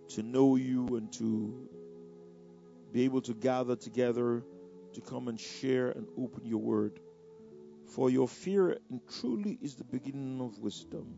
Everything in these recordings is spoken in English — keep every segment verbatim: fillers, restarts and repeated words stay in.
to know you and to be able to gather together to come and share and open your word. For your fear and truly is the beginning of wisdom,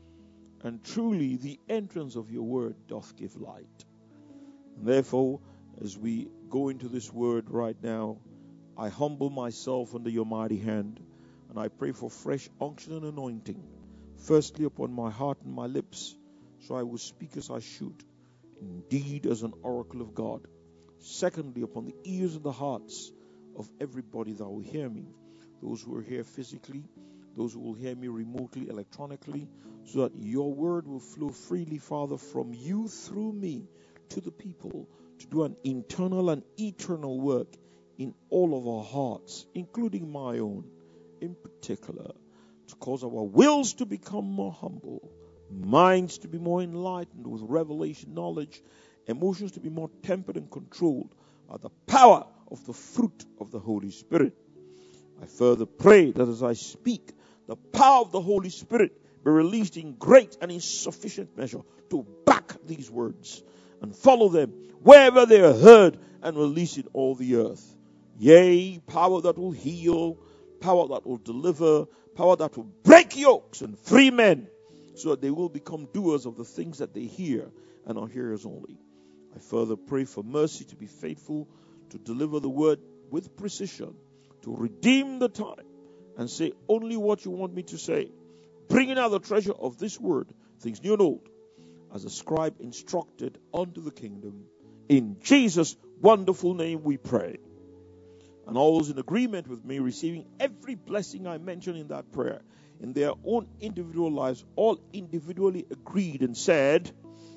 and truly the entrance of your word doth give light. And therefore, as we go into this word right now, I humble myself under your mighty hand, and I pray for fresh unction and anointing, firstly upon my heart and my lips, so I will speak as I should, indeed as an oracle of God. Secondly, upon the ears and the hearts of everybody that will hear me, those who are here physically, those who will hear me remotely, electronically, so that your word will flow freely, Father, from you through me to the people, to do an internal and eternal work in all of our hearts, including my own, in particular, to cause our wills to become more humble, minds to be more enlightened with revelation knowledge, emotions to be more tempered and controlled by the power of the fruit of the Holy Spirit. I further pray that as I speak, the power of the Holy Spirit be released in great and in sufficient measure to back these words and follow them wherever they are heard and released in all the earth. Yea, power that will heal, power that will deliver, power that will break yokes and free men, so that they will become doers of the things that they hear and are hearers only. I further pray for mercy to be faithful to deliver the word with precision, to redeem the time and say only what you want me to say, bringing out the treasure of this word, things new and old, as a scribe instructed unto the kingdom. In Jesus' wonderful name we pray. And all those in agreement with me, receiving every blessing I mentioned in that prayer, in their own individual lives, all individually agreed and said,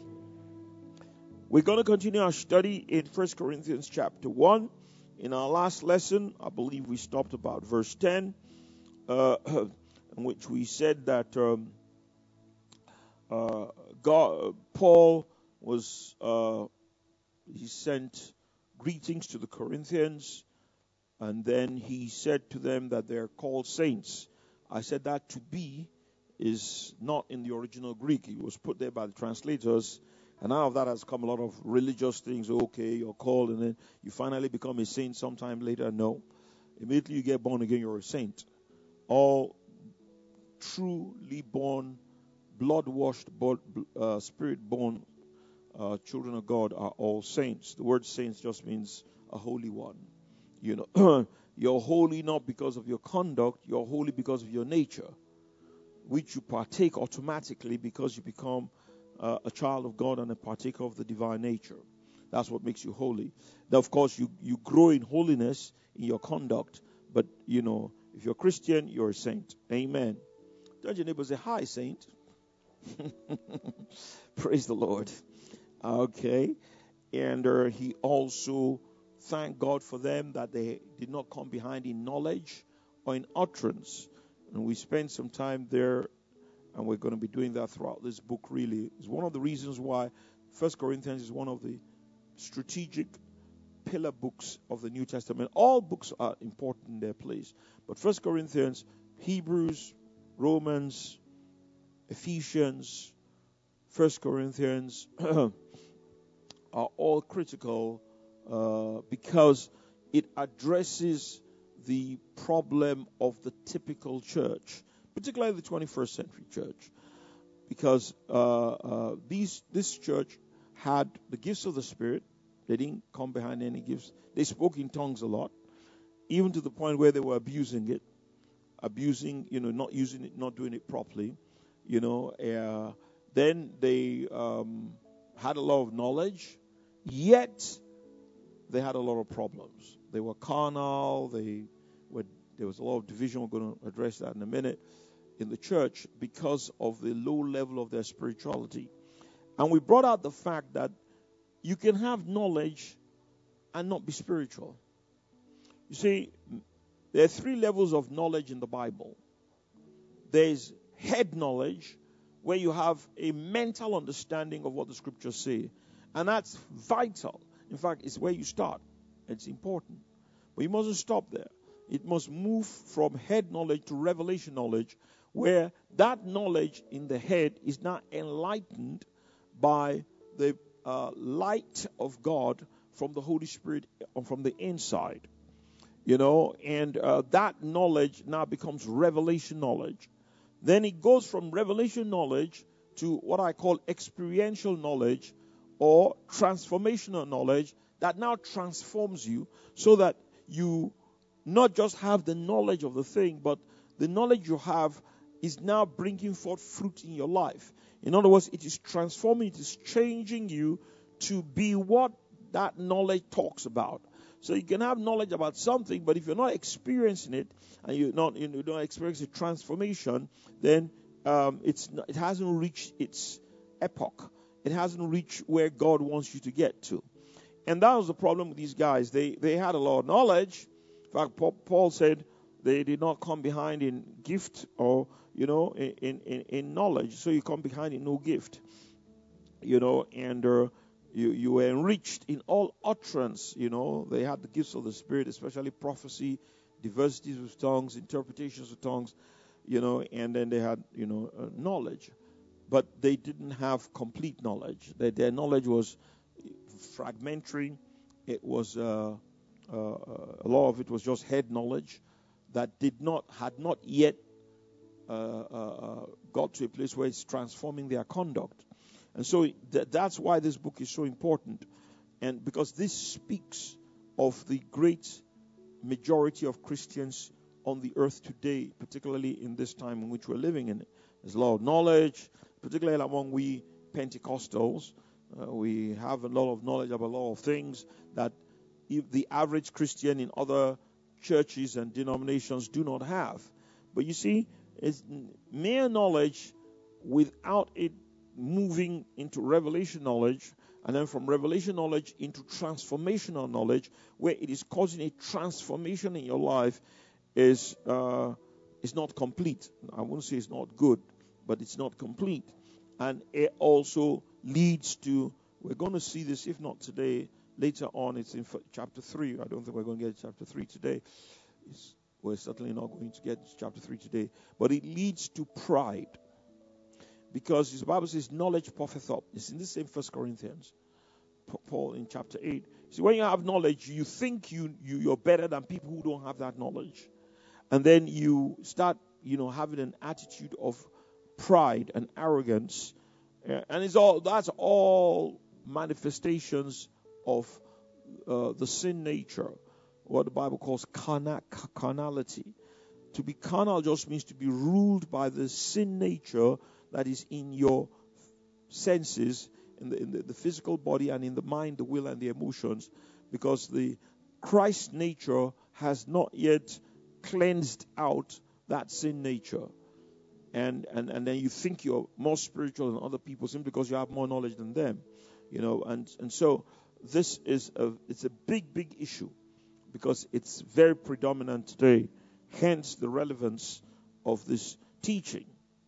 we're going to continue our study in First Corinthians chapter one. In our last lesson, I believe we stopped about verse ten, uh, in which we said that um, uh, God, Paul was, uh, he sent greetings to the Corinthians, and then he said to them that they're called saints. I said that to be is not in the original Greek. It was put there by the translators. And out of that has come a lot of religious things. Okay, you're called, and then you finally become a saint sometime later. No. Immediately you get born again, you're a saint. All truly born, blood-washed, blood, uh, spirit-born uh, children of God are all saints. The word saints just means a holy one. You know, you're holy not because of your conduct, you're holy because of your nature, which you partake automatically because you become Uh, a child of God and a partaker of the divine nature. That's what makes you holy. Now, of course, you, you grow in holiness in your conduct, but, you know, if you're a Christian, you're a saint. Amen. Tell your neighbor, say, hi, saint. Praise the Lord. Okay. And uh, he also thanked God for them that they did not come behind in knowledge or in utterance. And we spent some time there. And we're going to be doing that throughout this book, really. It's one of the reasons why First Corinthians is one of the strategic pillar books of the New Testament. All books are important in their place. But First Corinthians, Hebrews, Romans, Ephesians, First Corinthians are all critical uh, because it addresses the problem of the typical church, particularly the twenty-first century church, because uh, uh, these this church had the gifts of the Spirit. They didn't come behind any gifts. They spoke in tongues a lot, even to the point where they were abusing it, abusing, you know, not using it, not doing it properly, you know. Uh, then they um, had a lot of knowledge, yet they had a lot of problems. They were carnal. They were, there was a lot of division. We're going to address that in a minute in the church because of the low level of their spirituality. And we brought out the fact that you can have knowledge and not be spiritual. You see, there are three levels of knowledge in the Bible. There's head knowledge, where you have a mental understanding of what the scriptures say. And that's vital. In fact, it's where you start. It's important. But you mustn't stop there. It must move from head knowledge to revelation knowledge, where that knowledge in the head is not enlightened by the uh, light of God from the Holy Spirit uh, from the inside. You know, and uh, that knowledge now becomes revelation knowledge. Then it goes from revelation knowledge to what I call experiential knowledge or transformational knowledge that now transforms you so that you not just have the knowledge of the thing, but the knowledge you have is now bringing forth fruit in your life. In other words, it is transforming, it is changing you to be what that knowledge talks about. So you can have knowledge about something, but if you're not experiencing it and you're not, you don't experience a transformation, then um, it's not, it hasn't reached its epoch. It hasn't reached where God wants you to get to. And that was the problem with these guys. They they had a lot of knowledge. In fact, Paul said they did not come behind in gift or, you know, in, in, in knowledge. So you come behind in no gift. You know, and uh, you, you were enriched in all utterance. You know, they had the gifts of the Spirit, especially prophecy, diversities of tongues, interpretations of tongues, you know, and then they had, you know, uh, knowledge. But they didn't have complete knowledge. Their, their knowledge was fragmentary. It was, uh, uh, a lot of it was just head knowledge that did not, had not yet uh, uh, got to a place where it's transforming their conduct. And so th- that's why this book is so important. And because this speaks of the great majority of Christians on the earth today, particularly in this time in which we're living in. There's a lot of knowledge, particularly among we Pentecostals. Uh, we have a lot of knowledge about a lot of things that if the average Christian in other churches and denominations do not have. But you see, it's mere knowledge without it moving into revelation knowledge, and then from revelation knowledge into transformational knowledge, where it is causing a transformation in your life, is uh, is not complete. I won't say it's not good, but it's not complete. And it also leads to, we're going to see this, if not today, later on. It's in chapter three. I don't think we're going to get to chapter three today. It's, we're certainly not going to get to chapter three today. But it leads to pride. Because the Bible says knowledge puffeth up. It's in the same First Corinthians. Paul in chapter eight. See, when you have knowledge, you think you, you, you're better than people who don't have that knowledge. And then you start, you know, having an attitude of pride and arrogance. Uh, and it's all that's all manifestations of uh, the sin nature, what the Bible calls carna- carnality. To be carnal just means to be ruled by the sin nature that is in your senses, in the, in the, the physical body and in the mind, the will and the emotions, because the Christ nature has not yet cleansed out that sin nature. And, and and then you think you're more spiritual than other people simply because you have more knowledge than them, you know. And and so this is a it's a big big issue because it's very predominant today. Hence the relevance of this teaching.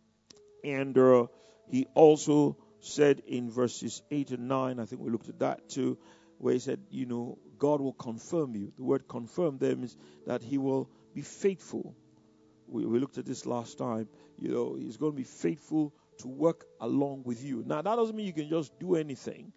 And uh, he also said in verses eight and nine, I think we looked at that too, where he said, you know, God will confirm you. The word confirm there means that he will be faithful. We, we looked at this last time. You know, he's going to be faithful to work along with you. Now, that doesn't mean you can just do anything.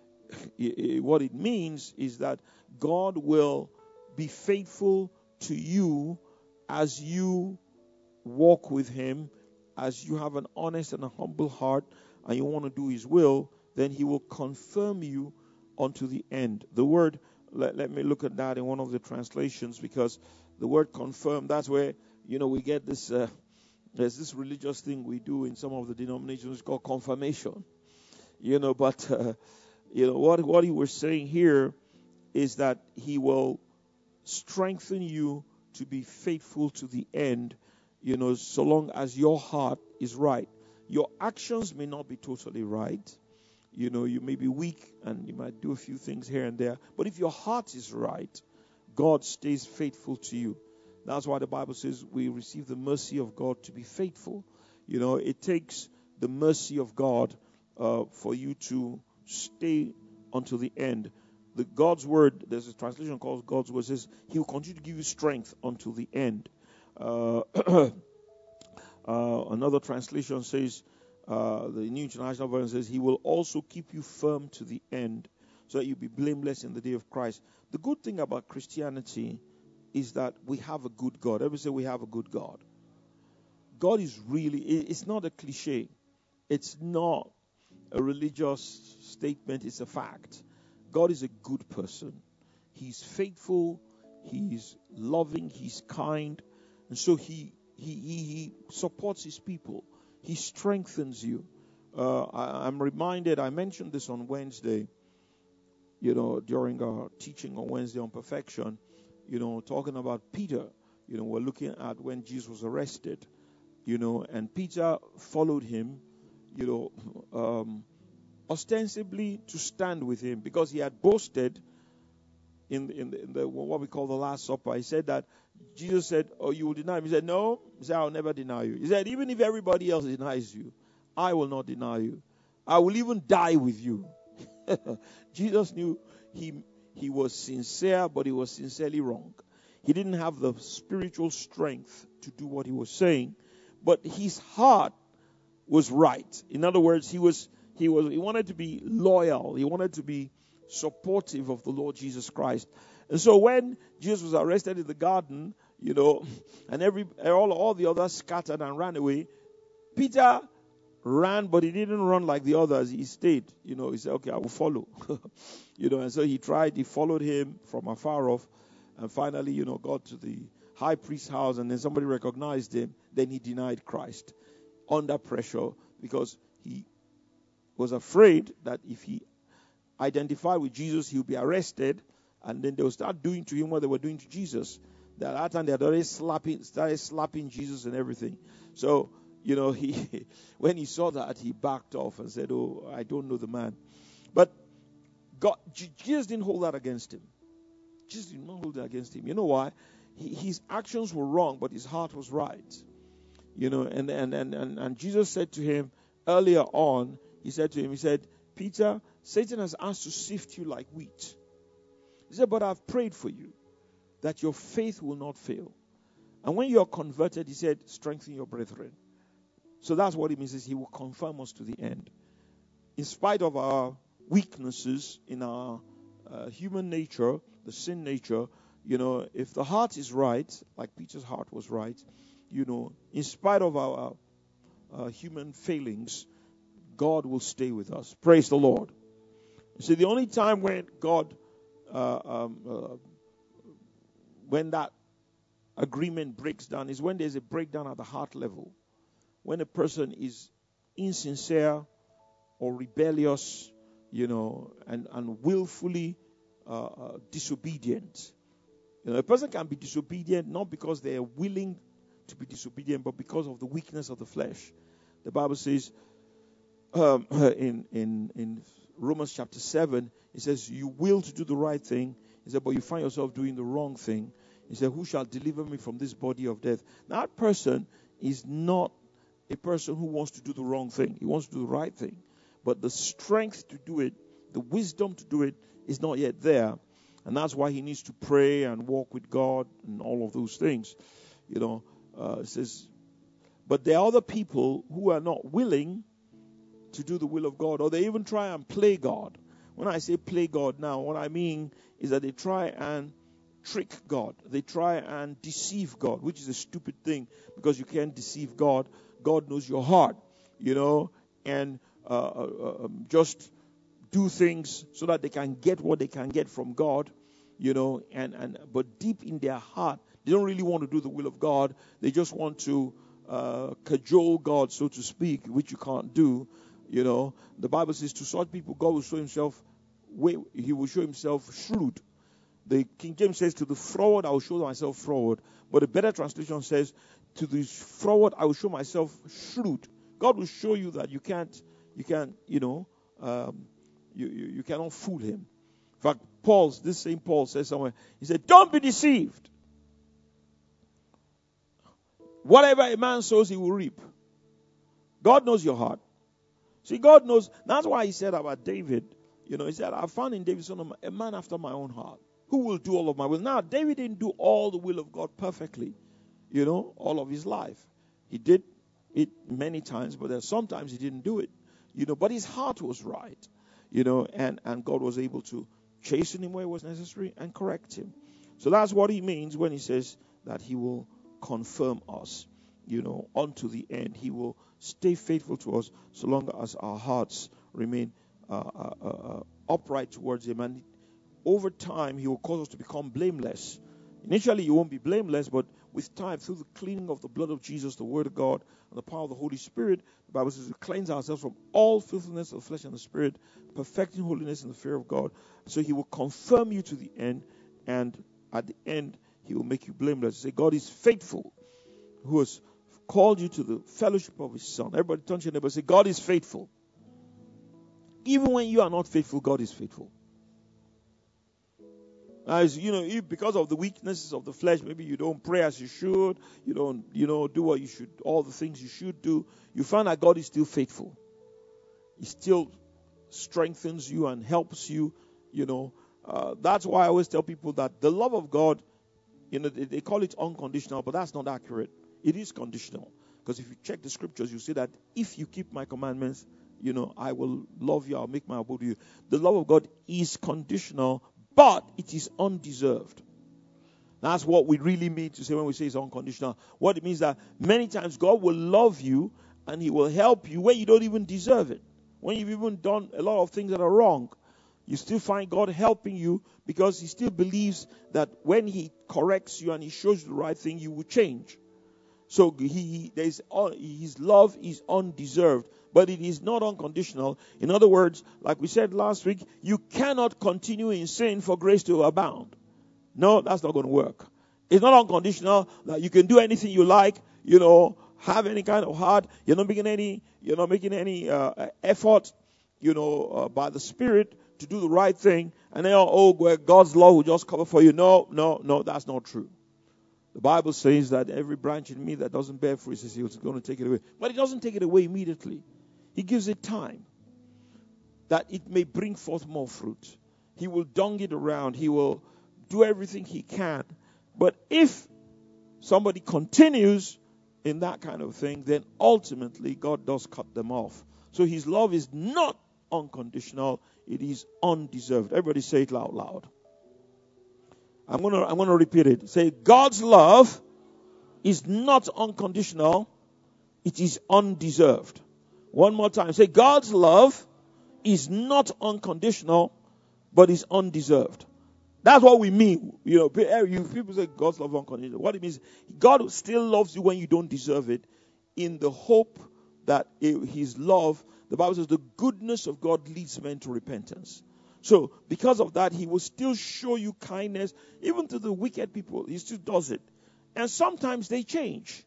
What it means is that God will be faithful to you as you walk with him, as you have an honest and a humble heart, and you want to do his will, then he will confirm you unto the end. The word, let, let me look at that in one of the translations, because the word confirm, that's where, you know, we get this, uh, there's this religious thing we do in some of the denominations called confirmation. You know, but, uh, you know, what, what he was saying here is that he will strengthen you to be faithful to the end, you know, so long as your heart is right. Your actions may not be totally right. You know, you may be weak and you might do a few things here and there. But if your heart is right, God stays faithful to you. That's why the Bible says we receive the mercy of God to be faithful. You know, it takes the mercy of God uh, for you to stay until the end. The God's word, there's a translation called God's word, says he will continue to give you strength until the end. Uh, uh, another translation says Uh, the New International Version says, He will also keep you firm to the end, so that you'll be blameless in the day of Christ. The good thing about Christianity is that we have a good God. Everybody say we have a good God. God is really, it's not a cliche. It's not a religious statement. It's a fact. God is a good person. He's faithful. He's loving. He's kind. And so he, he, he, he supports his people. He strengthens you. Uh, I, I'm reminded, I mentioned this on Wednesday, you know, during our teaching on Wednesday on perfection, you know, talking about Peter. You know, we're looking at when Jesus was arrested, you know, and Peter followed him, you know, um, ostensibly to stand with him because he had boasted in, in, the, in the what we call the Last Supper. He said that Jesus said, oh, you will deny me. He said, no. He said, I'll never deny you. He said, even if everybody else denies you, I will not deny you. I will even die with you. Jesus knew he he was sincere, but he was sincerely wrong. He didn't have the spiritual strength to do what he was saying, but his heart was right. In other words, he was he was he wanted to be loyal. He wanted to be supportive of the Lord Jesus Christ. And so when Jesus was arrested in the garden, you know, and every all all the others scattered and ran away, Peter ran, but he didn't run like the others. He stayed. You know, he said, okay, I will follow. you know, and so he tried. He followed him from afar off. And finally, you know, got to the high priest's house. And then somebody recognized him. Then he denied Christ under pressure because he was afraid that if he identified with Jesus, he would be arrested. And then they would start doing to him what they were doing to Jesus. At that time, they had already slapping, started slapping Jesus and everything. So, you know, he when he saw that, he backed off and said, oh, I don't know the man. But God, Jesus didn't hold that against him. Jesus did not hold that against him. You know why? He, his actions were wrong, but his heart was right. You know, and, and, and, and, and Jesus said to him earlier on, he said to him, he said, Peter, Satan has asked to sift you like wheat. He said, but I've prayed for you that your faith will not fail. And when you are converted, he said, strengthen your brethren. So that's what it means, is he will confirm us to the end. In spite of our weaknesses in our uh, human nature, the sin nature, you know, if the heart is right, like Peter's heart was right, you know, in spite of our uh, human failings, God will stay with us. Praise the Lord. You see, the only time when God, uh, um, uh, when that agreement breaks down is when there's a breakdown at the heart level. When a person is insincere or rebellious, you know, and, and willfully uh, uh, disobedient. You know, a person can be disobedient not because they are willing to be disobedient, but because of the weakness of the flesh. The Bible says um, in, in, in Romans chapter seven, it says, you will to do the right thing. He said, but you find yourself doing the wrong thing. He said, who shall deliver me from this body of death? Now, that person is not a person who wants to do the wrong thing. He wants to do the right thing. But the strength to do it, the wisdom to do it, is not yet there. And that's why he needs to pray and walk with God and all of those things. You know, uh, it says, but there are other people who are not willing to do the will of God, or they even try and play God. When I say play God now, what I mean is that they try and trick God. They try and deceive God, which is a stupid thing because you can't deceive God. God knows your heart, you know, and uh, uh, um, just do things so that they can get what they can get from God, you know, and, and but deep in their heart, they don't really want to do the will of God. They just want to uh, cajole God, so to speak, which you can't do, you know. The Bible says to such people, God will show himself, he will show himself shrewd. The King James says, to the froward, I will show myself froward. But the better translation says, to the froward, I will show myself shrewd. God will show you that you can't, you can't, you know, um, you, you, you cannot fool him. In fact, Paul's, this same Paul says somewhere, he said, don't be deceived. Whatever a man sows, he will reap. God knows your heart. See, God knows. That's why he said about David, you know, he said, I found in David son of a man after my own heart, who will do all of my will. Now, David didn't do all the will of God perfectly, you know, all of his life. He did it many times, but there sometimes he didn't do it. You know, but his heart was right. You know, and, and God was able to chasten him where it was necessary and correct him. So that's what he means when he says that he will confirm us, you know, unto the end. He will stay faithful to us so long as our hearts remain uh, uh, uh, upright towards him. And over time, he will cause us to become blameless. Initially, you won't be blameless, but with time, through the cleaning of the blood of Jesus, the word of God, and the power of the Holy Spirit, the Bible says we cleanse ourselves from all filthiness of the flesh and the spirit, perfecting holiness in the fear of God. So he will confirm you to the end, and at the end, he will make you blameless. Say, God is faithful, who has called you to the fellowship of his Son. Everybody turn to your neighbor and say, God is faithful. Even when you are not faithful, God is faithful. As you know, if because of the weaknesses of the flesh, maybe you don't pray as you should, you don't, you know, do what you should, all the things you should do, you find that God is still faithful. He still strengthens you and helps you, you know. Uh, that's why I always tell people that the love of God, you know, they, they call it unconditional, but that's not accurate. It is conditional. Because if you check the scriptures, you see that if you keep my commandments, you know, I will love you, I'll make my abode with you. The love of God is conditional, but it is undeserved. That's what we really mean to say when we say it's unconditional. What it means that many times God will love you and he will help you when you don't even deserve it. When you've even done a lot of things that are wrong, you still find God helping you because he still believes that when he corrects you and he shows you the right thing, you will change. So he, there's, his love is undeserved, but it is not unconditional. In other words, like we said last week, you cannot continue in sin for grace to abound. No, that's not going to work. It's not unconditional that you can do anything you like, you know, have any kind of heart. You're not making any, you're not making any uh, effort, you know, uh, by the Spirit to do the right thing. And then, oh, God's law will just cover for you. No, no, no, that's not true. The Bible says that every branch in me that doesn't bear fruit, he says he's going to take it away. But he doesn't take it away immediately. He gives it time that it may bring forth more fruit. He will dung it around. He will do everything he can. But if somebody continues in that kind of thing, then ultimately God does cut them off. So his love is not unconditional. It is undeserved. Everybody say it loud, loud. I'm going to I'm going to repeat it. Say, God's love is not unconditional. It is undeserved. One more time. Say, God's love is not unconditional, but is undeserved. That's what we mean. You know, you people say God's love is unconditional. What it means, God still loves you when you don't deserve it, in the hope that his love, the Bible says, the goodness of God leads men to repentance. So, because of that, he will still show you kindness, even to the wicked people. He still does it. And sometimes they change.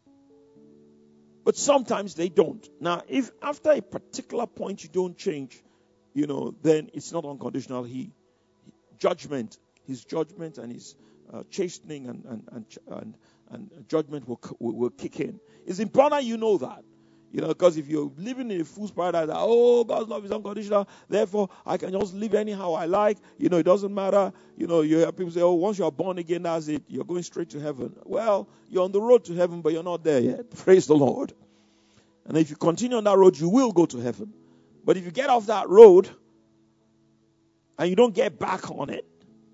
But sometimes they don't. Now, if after a particular point you don't change, you know, then it's not unconditional. He, judgment, his judgment and his uh, chastening and, and, and, and, and judgment will, will, will kick in. It's important you know that. You know, because if you're living in a fool's paradise, that, oh, God's love is unconditional, therefore I can just live anyhow I like. You know, it doesn't matter. You know, you hear people say, oh, once you're born again, that's it. You're going straight to heaven. Well, you're on the road to heaven, but you're not there yet. Praise the Lord. And if you continue on that road, you will go to heaven. But if you get off that road and you don't get back on it,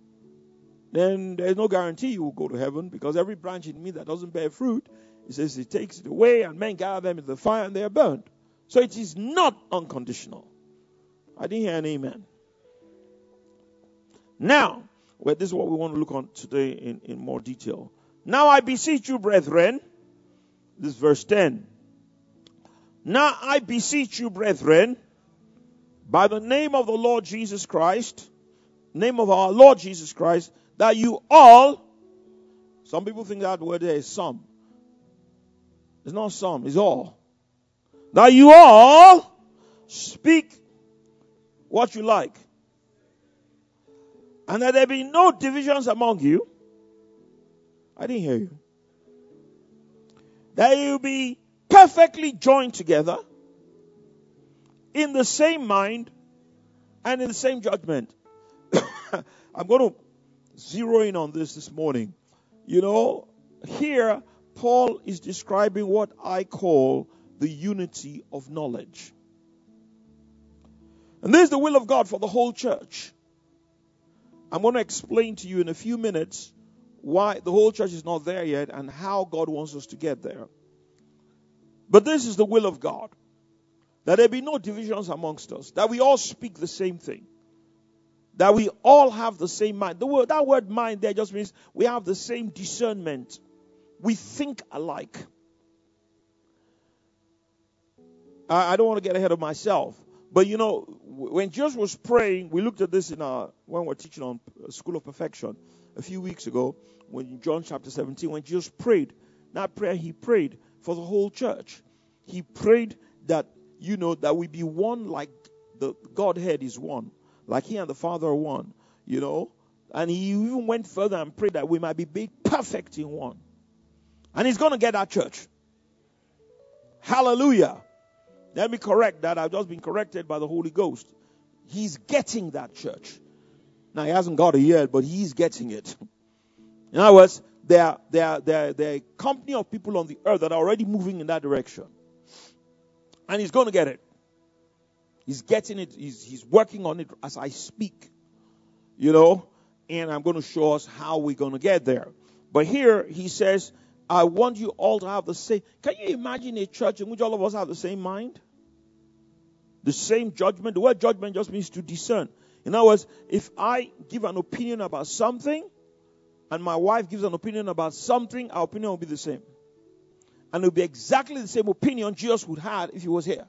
then there's no guarantee you will go to heaven, because every branch in me that doesn't bear fruit, it says he takes it away and men gather them in the fire and they are burned. So it is not unconditional. I didn't hear an amen. Now, well, this is what we want to look on today in, in more detail. Now I beseech you, brethren, this is verse ten. Now I beseech you, brethren, by the name of the Lord Jesus Christ, name of our Lord Jesus Christ, that you all, some people think that word there is some. It's not some, it's all. That you all speak what you like. And that there be no divisions among you. I didn't hear you. That you be perfectly joined together in the same mind and in the same judgment. I'm going to zero in on this this morning. You know, here Paul is describing what I call the unity of knowledge. And this is the will of God for the whole church. I'm going to explain to you in a few minutes why the whole church is not there yet and how God wants us to get there. But this is the will of God. That there be no divisions amongst us. That we all speak the same thing. That we all have the same mind. The word, that word mind there just means we have the same discernment. We think alike. I, I don't want to get ahead of myself. But you know, when Jesus was praying, we looked at this in our, when we were teaching on School of Perfection a few weeks ago, when John chapter seventeen, when Jesus prayed, that prayer he prayed for the whole church. He prayed that, you know, that we be one like the Godhead is one, like he and the Father are one, you know. And he even went further and prayed that we might be made perfect in one. And he's going to get our church. Hallelujah. Let me correct that. I've just been corrected by the Holy Ghost. He's getting that church. Now, he hasn't got it yet, but he's getting it. In other words, there, there, there, there are a company of people on the earth that are already moving in that direction. And he's going to get it. He's getting it. He's, he's working on it as I speak. You know, and I'm going to show us how we're going to get there. But here he says, I want you all to have the same. Can you imagine a church in which all of us have the same mind? The same judgment. The word judgment just means to discern. In other words, if I give an opinion about something and my wife gives an opinion about something, our opinion will be the same. And it will be exactly the same opinion Jesus would have if he was here.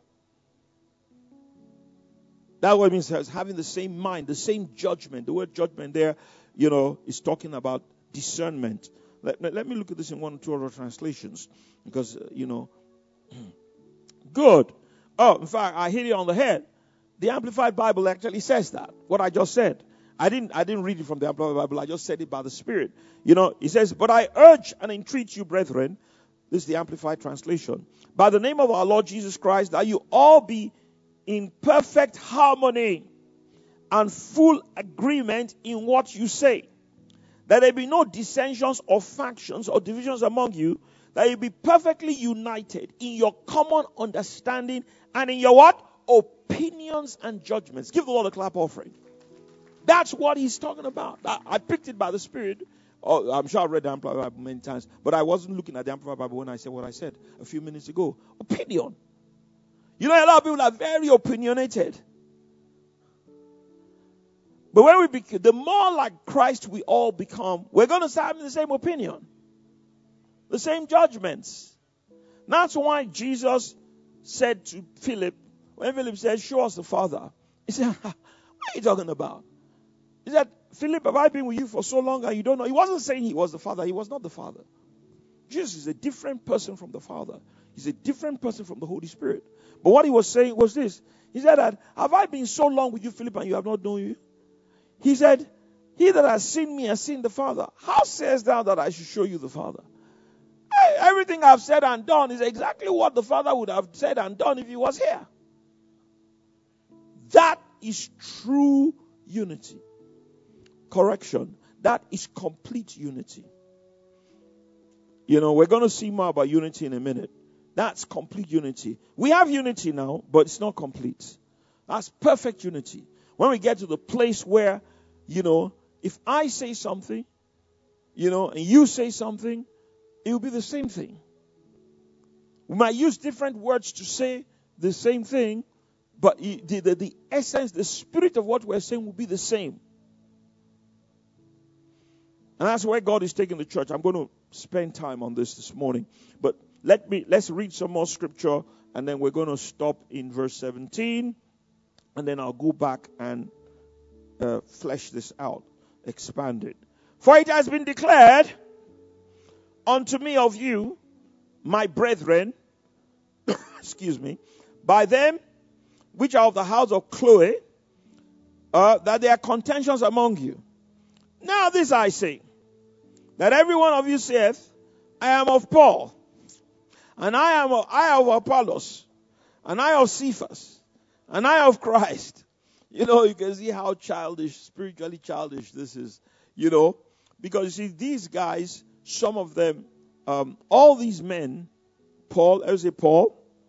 That's what it means, having the same mind, the same judgment. The word judgment there, you know, is talking about discernment. Let, let me look at this in one or two other translations. Because, uh, you know, good. Oh, in fact, I hit it on the head. The Amplified Bible actually says that, what I just said. I didn't I didn't read it from the Amplified Bible. I just said it by the Spirit. You know, it says, but I urge and entreat you, brethren, this is the Amplified translation, by the name of our Lord Jesus Christ, that you all be in perfect harmony and full agreement in what you say. That there be no dissensions or factions or divisions among you, that you be perfectly united in your common understanding and in your what? Opinions and judgments. Give the Lord a clap offering. That's what he's talking about. I, I picked it by the Spirit. Oh, I'm sure I've read the Amplified Bible many times, but I wasn't looking at the Amplified Bible when I said what I said a few minutes ago. Opinion. You know, a lot of people are very opinionated. But when we become, the more like Christ we all become, we're going to start having the same opinion. The same judgments. That's why Jesus said to Philip, when Philip said, show us the Father, he said, what are you talking about? He said, Philip, have I been with you for so long and you don't know? He wasn't saying he was the Father. He was not the Father. Jesus is a different person from the Father. He's a different person from the Holy Spirit. But what he was saying was this. He said that, have I been so long with you, Philip, and you have not known you? He said, he that has seen me has seen the Father. How sayest thou that I should show you the Father? I, everything I've said and done is exactly what the Father would have said and done if he was here. That is true unity. Correction. That is complete unity. You know, we're going to see more about unity in a minute. That's complete unity. We have unity now, but it's not complete. That's perfect unity. When we get to the place where, you know, if I say something, you know, and you say something, it will be the same thing. We might use different words to say the same thing, but the, the, the essence, the spirit of what we're saying will be the same. And that's where God is taking the church. I'm going to spend time on this this morning. But let me, let's read some more scripture, and then we're going to stop in verse seventeen. And then I'll go back and uh, flesh this out, expand it. For it has been declared unto me of you, my brethren, excuse me, by them which are of the house of Chloe, uh, that there are contentions among you. Now this I say, that every one of you saith, I am of Paul, and I am of, I of Apollos, and I of Cephas, and I of Christ. You know, you can see how childish, spiritually childish this is, you know. Because you see, these guys, some of them, um, all these men, Paul, I say Paul,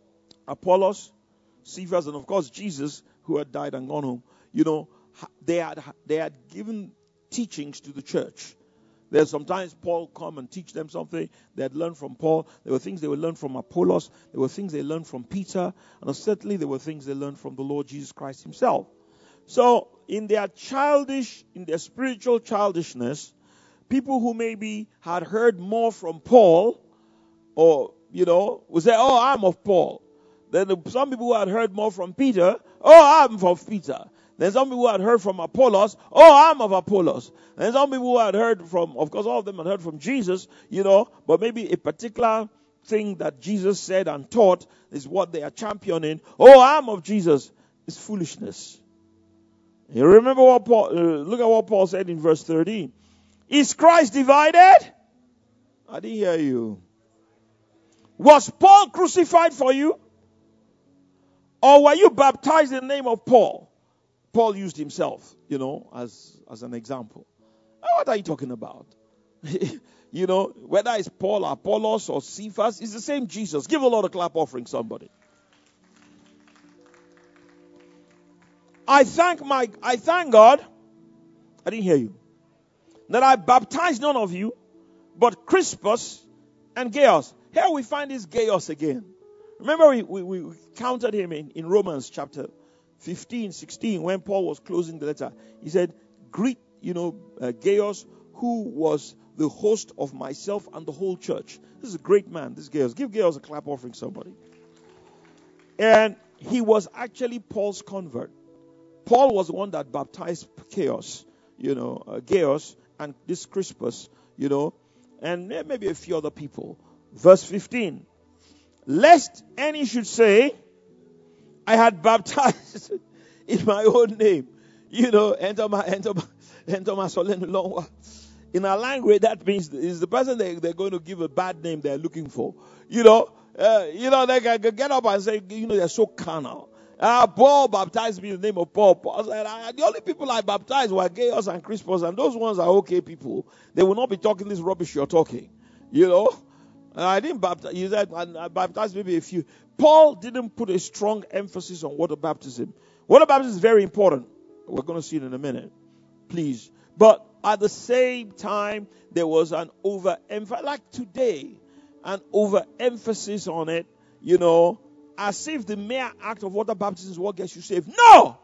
Apollos, Cephas, and of course Jesus, who had died and gone home, you know, they had they had given teachings to the church. There's sometimes Paul come and teach them something they had learned from Paul. There were things they would learn from Apollos. There were things they learned from Peter. And certainly there were things they learned from the Lord Jesus Christ himself. So in their childish, in their spiritual childishness, people who maybe had heard more from Paul, or, you know, would say, oh, I'm of Paul. Then some people who had heard more from Peter, oh, I'm of Peter. Then some people who had heard from Apollos, oh, I'm of Apollos. And some people who had heard from, of course, all of them had heard from Jesus, you know, but maybe a particular thing that Jesus said and taught is what they are championing. Oh, I'm of Jesus. It's foolishness. You remember what Paul, uh, look at what Paul said in verse thirteen. Is Christ divided? I didn't hear you. Was Paul crucified for you? Or were you baptized in the name of Paul? Paul used himself, you know, as, as an example. What are you talking about? You know, whether it's Paul, Apollos, or Cephas, it's the same Jesus. Give the Lord a clap offering, somebody. I thank my, I thank God. I didn't hear you. That I baptized none of you, but Crispus and Gaius. Here we find this Gaius again. Remember we, we, we counted him in, in Romans chapter fifteen, sixteen, when Paul was closing the letter. He said, greet, you know, uh, Gaius, who was the host of myself and the whole church. This is a great man, this Gaius. Give Gaius a clap offering, somebody. And he was actually Paul's convert. Paul was the one that baptized Gaius, you know, uh, Gaius and this Crispus, you know, and maybe a few other people. Verse fifteen. Lest any should say, I had baptized in my own name. You know, enter my, enter my, enter my solemn. In our language, that means is the person they, they're going to give a bad name they're looking for. You know, uh, you know, they can get up and say, you know, they're so carnal. Uh, Paul baptized me in the name of Paul. Paul said, I, the only people I baptized were Gaius and Crispus, and those ones are okay people. They will not be talking this rubbish you're talking. You know? And I didn't baptize, you said, I baptized maybe a few. Paul didn't put a strong emphasis on water baptism. Water baptism is very important. We're going to see it in a minute. Please. But at the same time, there was an overemphasis, like today, an overemphasis on it, you know, as if the mere act of water baptism is what gets you saved. No!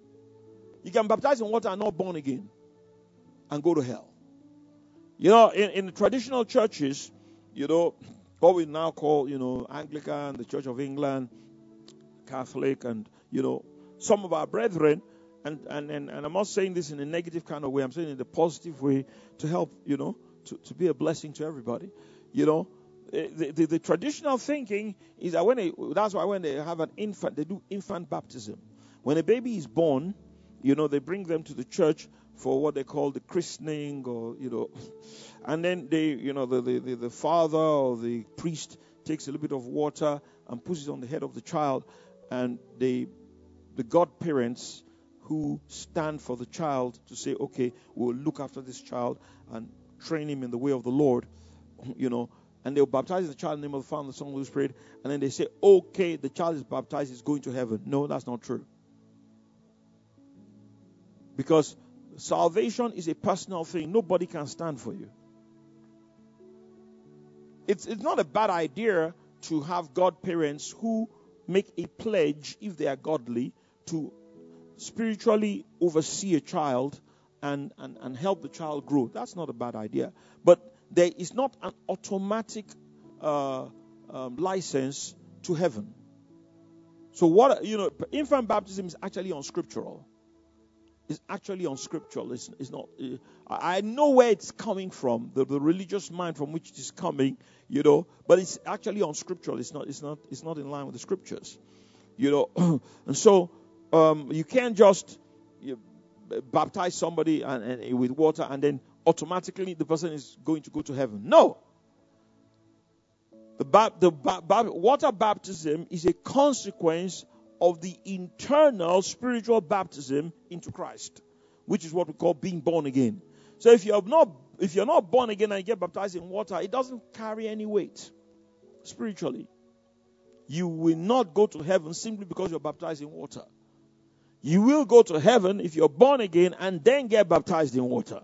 You can baptize in water and not born again and go to hell. You know, in, in the traditional churches, you know, what we now call, you know, Anglican, the Church of England, Catholic, and, you know, some of our brethren, and, and, and, and I'm not saying this in a negative kind of way, I'm saying it in a positive way to help, you know, to, to be a blessing to everybody. You know, the, the, the traditional thinking is that when they, that's why when they have an infant, they do infant baptism. When a baby is born, you know, they bring them to the church for what they call the christening, or, you know, and then they, you know, the, the, the father or the priest takes a little bit of water and puts it on the head of the child, and they, the godparents who stand for the child to say, okay, we'll look after this child and train him in the way of the Lord, you know, and they'll baptize the child in the name of the Father, the Son, and the Holy Spirit, and then they say, okay, the child is baptized, he's going to heaven. No, that's not true. Because salvation is a personal thing. Nobody can stand for you. It's, it's not a bad idea to have godparents who make a pledge, if they are godly, to spiritually oversee a child and, and, and help the child grow. That's not a bad idea. But there is not an automatic uh, um, license to heaven. So what, you know, infant baptism is actually unscriptural. It's actually unscriptural. It's, it's not. Uh, I know where it's coming from, the, the religious mind from which it is coming, you know. But it's actually unscriptural. It's not. It's not. It's not in line with the scriptures, you know. And so um, you can't just you, baptize somebody and, and with water and then automatically the person is going to go to heaven. No. The, ba- the ba- ba- water baptism is a consequence of the internal spiritual baptism into Christ, which is what we call being born again. So if you're not if you're not born again and you get baptized in water, it doesn't carry any weight spiritually. you will not go to heaven simply because you're baptized in water. You will go to heaven if you're born again and then get baptized in water.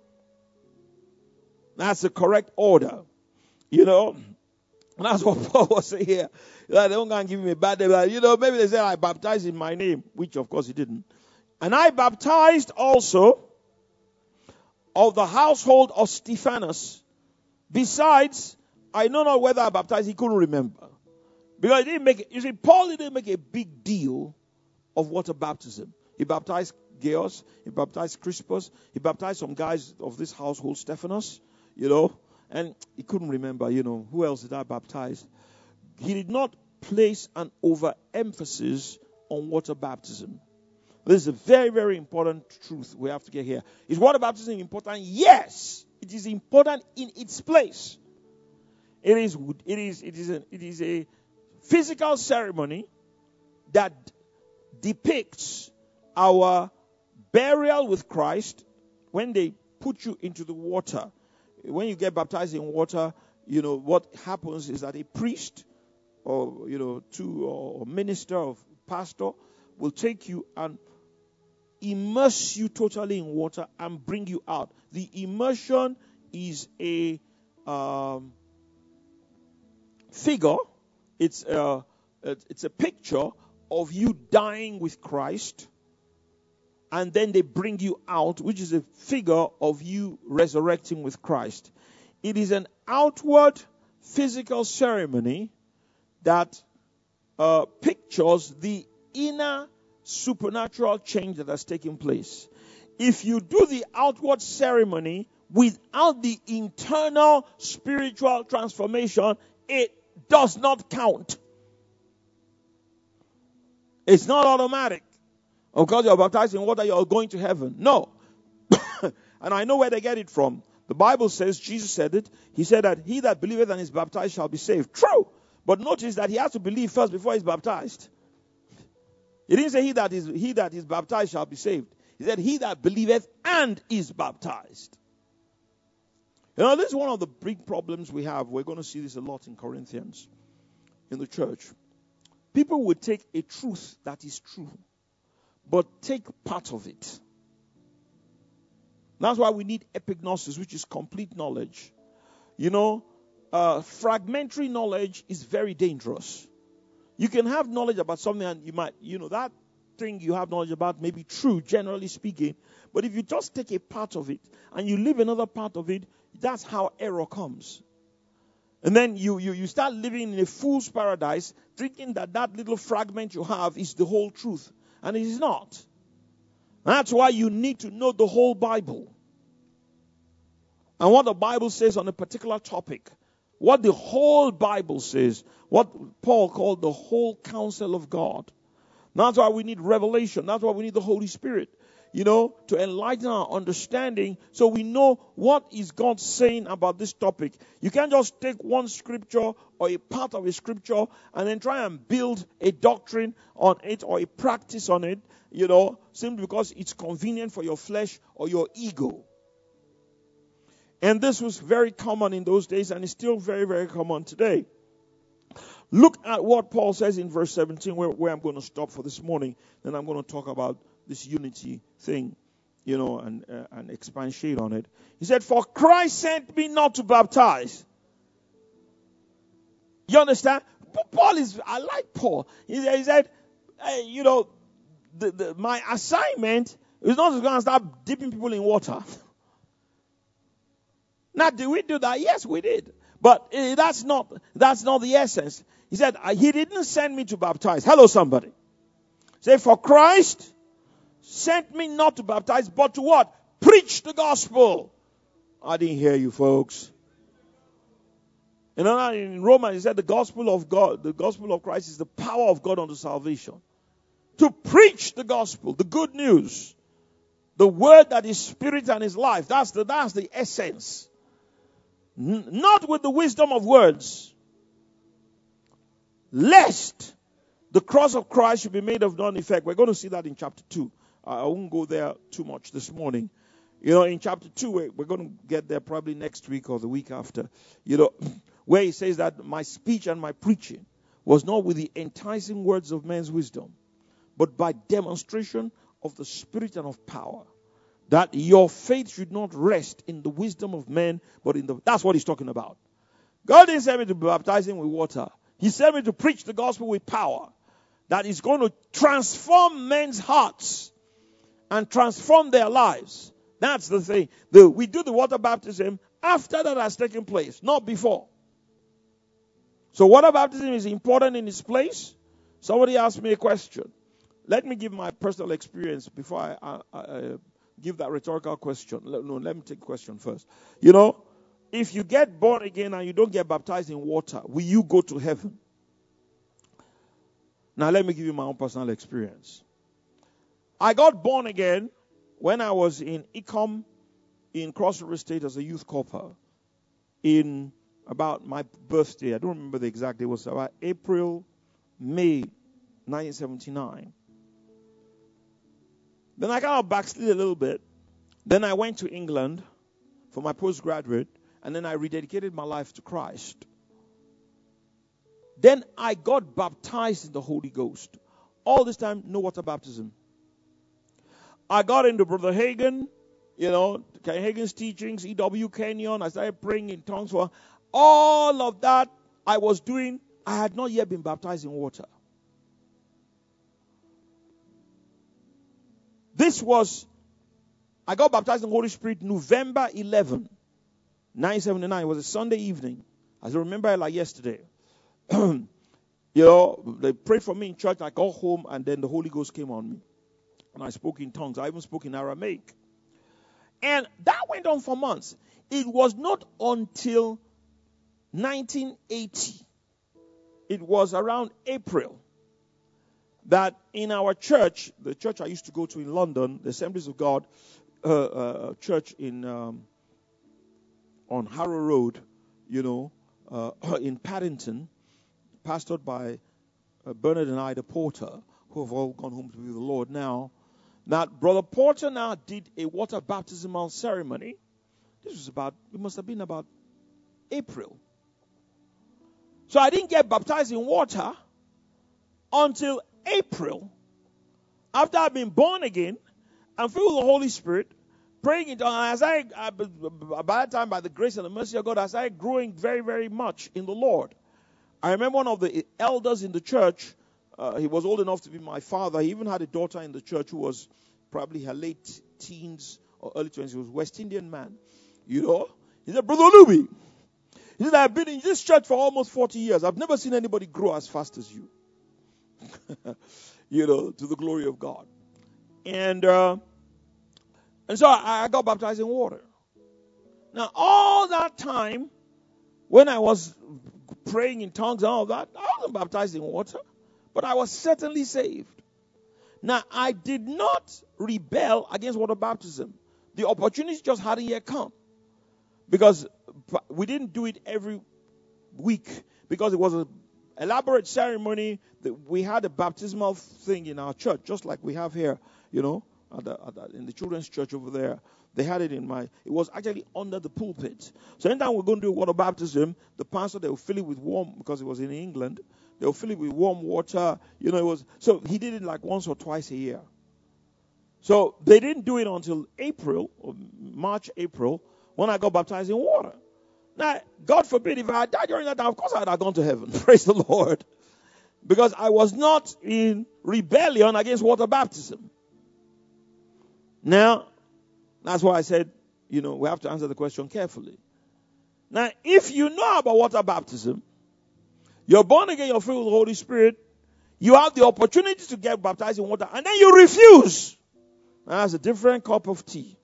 That's the correct order. You know, and that's what Paul was saying here. Like, they don't going to give me a bad name. You know, maybe they say I baptized in my name, which of course he didn't. And I baptized also of the household of Stephanus. Besides, I know not whether I baptized, he couldn't remember. Because he didn't make it, you see, Paul didn't make a big deal of water baptism. He baptized Gaius, he baptized Crispus, he baptized some guys of this household, Stephanus, you know, and he couldn't remember, you know, who else did I baptize? He did not place an overemphasis on water baptism. This is a very, very important truth we have to get here. Is water baptism important? Yes, it is important in its place. It is, it is, it is, a, it is a physical ceremony that depicts our burial with Christ when they put you into the water. When you get baptized in water, you know, what happens is that a priest or, you know, two or minister or pastor will take you and immerse you totally in water and bring you out. The immersion is a um, figure. It's a, it's a picture of you dying with Christ, and then they bring you out, which is a figure of you resurrecting with Christ. It is an outward physical ceremony that uh, pictures the inner supernatural change that has taken place. If you do the outward ceremony without the internal spiritual transformation, it does not count. It's not automatic. Of course, you're baptized in water, you're going to heaven. No. And I know where they get it from. The Bible says, Jesus said it. He said that he that believeth and is baptized shall be saved. True. But notice that he has to believe first before he's baptized. He didn't say he that is he that is baptized shall be saved. He said he that believeth and is baptized. You know, this is one of the big problems we have. We're going to see this a lot in Corinthians, in the church. People will take a truth that is true, but take part of it. That's why we need epignosis, which is complete knowledge. You know, uh, fragmentary knowledge is very dangerous. You can have knowledge about something and you might, you know, that thing you have knowledge about may be true, generally speaking. But if you just take a part of it and you leave another part of it, that's how error comes. And then you, you, you start living in a fool's paradise, thinking that that little fragment you have is the whole truth. And it is not. That's why you need to know the whole Bible. And what the Bible says on a particular topic. What the whole Bible says. What Paul called the whole counsel of God. That's why we need revelation. That's why we need the Holy Spirit. You know, to enlighten our understanding so we know what is God saying about this topic. You can't just take one scripture or a part of a scripture and then try and build a doctrine on it or a practice on it, you know, simply because it's convenient for your flesh or your ego. And this was very common in those days and is still very, very common today. Look at what Paul says in verse seventeen, where, where I'm going to stop for this morning. Then I'm going to talk about this unity thing, you know, and uh, and expatiate on it. He said, "For Christ sent me not to baptize." You understand? Paul is, I like Paul. He, he said, hey, you know, the, the, my assignment is not to go and start dipping people in water. Now, did we do that? Yes, we did. But uh, that's not that's not the essence. He said, he didn't send me to baptize. Hello, somebody. Say, for Christ sent me not to baptize, but to what? Preach the gospel. I didn't hear you, folks. You know, in Romans, he said the gospel of God, the gospel of Christ is the power of God unto salvation. To preach the gospel, the good news, the word that is spirit and is life. That's the, that's the essence. N- not with the wisdom of words. Lest the cross of Christ should be made of none effect. We're going to see that in chapter two. I won't go there too much this morning. You know, in chapter two, we're, we're going to get there probably next week or the week after. You know, where he says that my speech and my preaching was not with the enticing words of men's wisdom, but by demonstration of the Spirit and of power, that your faith should not rest in the wisdom of men, but in the... That's what he's talking about. God didn't send me to baptize him with water. He sent me to preach the gospel with power, that is going to transform men's hearts and transform their lives. That's the thing. The, we do the water baptism after that has taken place, not before. So water baptism is important in its place. Somebody asked me a question. Let me give my personal experience before I, I, I give that rhetorical question. No, let me take the question first. You know, if you get born again and you don't get baptized in water, will you go to heaven? Now, let me give you my own personal experience. I got born again when I was in Ecom in Cross River State as a youth corper in about my birthday. I don't remember the exact date. It was about April, May nineteen seventy-nine. Then I kind of backslid a little bit. Then I went to England for my postgraduate, and then I rededicated my life to Christ. Then I got baptized in the Holy Ghost. All this time, no water baptism. I got into Brother Hagin, you know, Ken Hagin's teachings, E W Kenyon. I started praying in tongues for all of that I was doing. I had not yet been baptized in water. This was, I got baptized in the Holy Spirit November eleventh, nineteen seventy-nine. It was a Sunday evening. I remember it like yesterday. You know, they prayed for me in church. I got home and then the Holy Ghost came on me. And I spoke in tongues. I even spoke in Aramaic. And that went on for months. It was not until nineteen eighty, it was around April, that in our church, the church I used to go to in London, the Assemblies of God uh, uh, church in um, on Harrow Road, you know, uh, in Paddington, pastored by uh, Bernard and Ida Porter, who have all gone home to be with the Lord now. Now, Brother Porter now did a water baptismal ceremony. This was about, it must have been about April. So I didn't get baptized in water until April, after I've been born again and filled with the Holy Spirit, praying it. As I, I, by that time, by the grace and the mercy of God, I started growing very, very much in the Lord. I remember one of the elders in the church. Uh, he was old enough to be my father. He even had a daughter in the church who was probably her late teens or early twenties. He was a West Indian man. You know? He said, Brother Olubi, he said, I've been in this church for almost forty years. I've never seen anybody grow as fast as you. You know, to the glory of God. And uh, and so I, I got baptized in water. Now, all that time, when I was praying in tongues and all that, I wasn't baptized in water. But I was certainly saved. Now, I did not rebel against water baptism. The opportunity just hadn't yet come. Because we didn't do it every week. Because it was an elaborate ceremony. That we had a baptismal thing in our church, just like we have here, you know, at the, at the, in the children's church over there. They had it in my, it was actually under the pulpit. So anytime we're going to do water baptism, the pastor, they will fill it with warm, because it was in England, they'll fill it with warm water. You know, it was, so he did it like once or twice a year. So they didn't do it until April, or March, April, when I got baptized in water. Now, God forbid, if I had died during that time, of course I would have gone to heaven. Praise the Lord. Because I was not in rebellion against water baptism. Now, that's why I said, you know, we have to answer the question carefully. Now, if you know about water baptism, you're born again, you're filled with the Holy Spirit, you have the opportunity to get baptized in water, and then you refuse. That's a different cup of tea.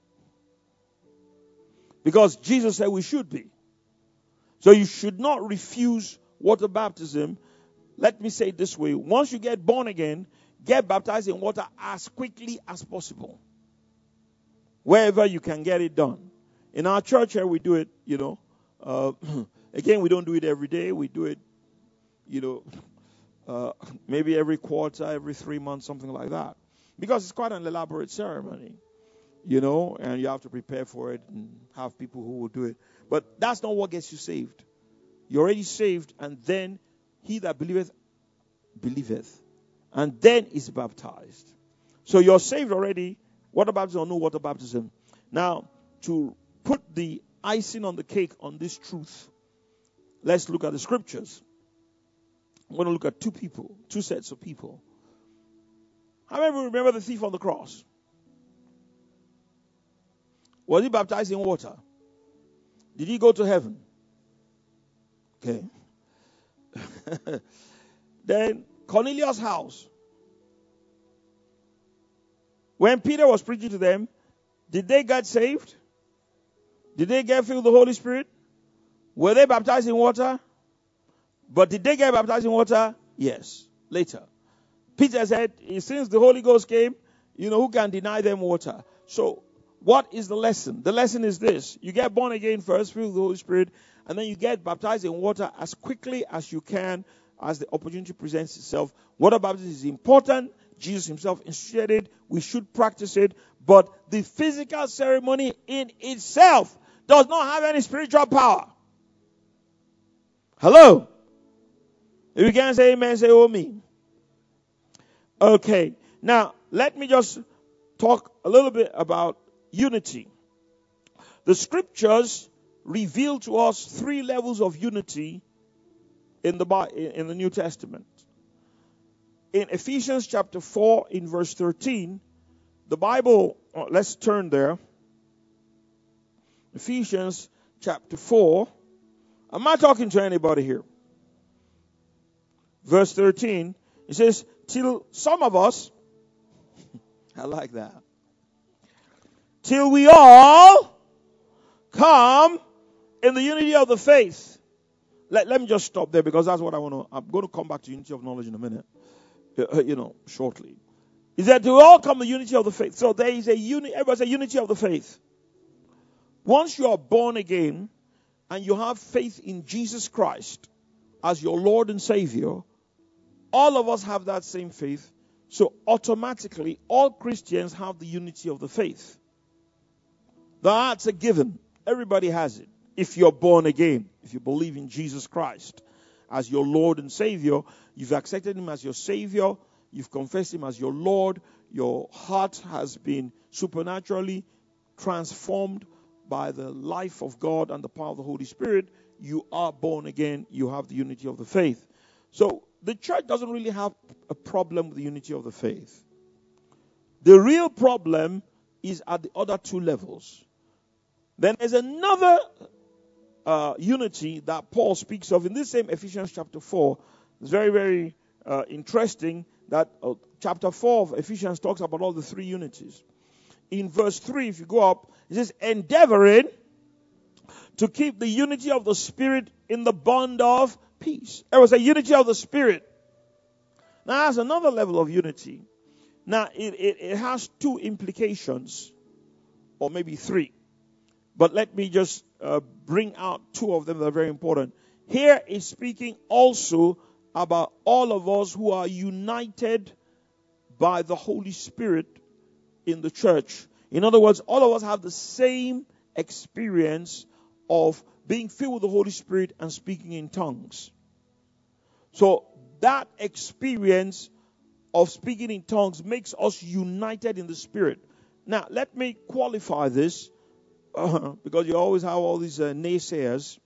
Because Jesus said we should be. So you should not refuse water baptism. Let me say it this way. Once you get born again, get baptized in water as quickly as possible. Wherever you can get it done. In our church here, we do it, you know. Uh, again, we don't do it every day. We do it, you know, uh, maybe every quarter, every three months, something like that. Because it's quite an elaborate ceremony, you know, and you have to prepare for it and have people who will do it. But that's not what gets you saved. You're already saved, and then he that believeth, believeth, and then is baptized. So you're saved already. Water baptism or no water baptism. Now, to put the icing on the cake on this truth, let's look at the scriptures. I'm going to look at two people, two sets of people. How many of you remember the thief on the cross? Was he baptized in water? Did he go to heaven? Okay. Then Cornelius' house. When Peter was preaching to them, did they get saved? Did they get filled with the Holy Spirit? Were they baptized in water? But did they get baptized in water? Yes. Later. Peter said, since the Holy Ghost came, you know, who can deny them water? So, what is the lesson? The lesson is this. You get born again first, filled with the Holy Spirit, and then you get baptized in water as quickly as you can as the opportunity presents itself. Water baptism is important. Jesus himself instituted it. We should practice it. But the physical ceremony in itself does not have any spiritual power. Hello? If you can't say amen, say oh me. Okay. Now, let me just talk a little bit about unity. The scriptures reveal to us three levels of unity in the in the New Testament. In Ephesians chapter four, in verse thirteen, the Bible, oh, let's turn there. Ephesians chapter four. I'm not talking to anybody here. Verse thirteen, it says, till some of us, I like that, till we all come in the unity of the faith. Let, let me just stop there because that's what I want to, I'm going to come back to unity of knowledge in a minute, uh, you know, shortly. Is that we all come in the unity of the faith. So there is a unity, everybody say unity of the faith. Once you are born again and you have faith in Jesus Christ as your Lord and Savior, all of us have that same faith. So automatically, all Christians have the unity of the faith. That's a given. Everybody has it. If you're born again, if you believe in Jesus Christ as your Lord and Savior, you've accepted him as your Savior, you've confessed him as your Lord, your heart has been supernaturally transformed by the life of God and the power of the Holy Spirit, you are born again, you have the unity of the faith. So, the church doesn't really have a problem with the unity of the faith. The real problem is at the other two levels. Then there's another uh, unity that Paul speaks of in this same Ephesians chapter four. It's very, very uh, interesting that uh, chapter four of Ephesians talks about all the three unities. In verse three, if you go up, it says, endeavoring to keep the unity of the Spirit in the bond of peace. There was a unity of the Spirit. Now, there's another level of unity. Now, it, it, it has two implications, or maybe three. But let me just uh, bring out two of them that are very important. Here is speaking also about all of us who are united by the Holy Spirit in the church. In other words, all of us have the same experience of being filled with the Holy Spirit and speaking in tongues. So that experience of speaking in tongues makes us united in the Spirit. Now, let me qualify this uh, because you always have all these uh, naysayers.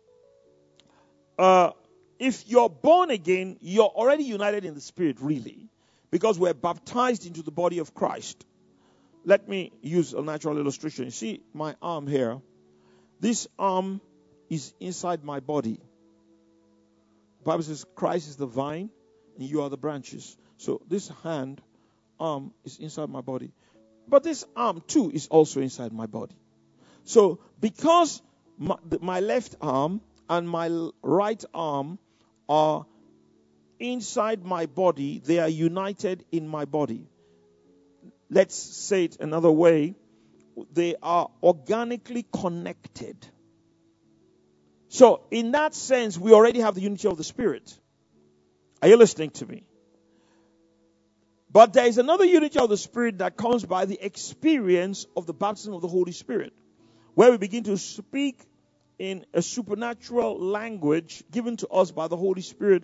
Uh, if you're born again, you're already united in the Spirit, really, because we're baptized into the body of Christ. Let me use a natural illustration. You see my arm here? This arm is inside my body. The Bible says Christ is the vine and you are the branches. So this hand, arm is inside my body. But this arm too is also inside my body. So because my, my left arm and my right arm are inside my body, they are united in my body. Let's say it another way. They are organically connected. So, in that sense, we already have the unity of the Spirit. Are you listening to me? But there is another unity of the Spirit that comes by the experience of the baptism of the Holy Spirit, where we begin to speak in a supernatural language given to us by the Holy Spirit,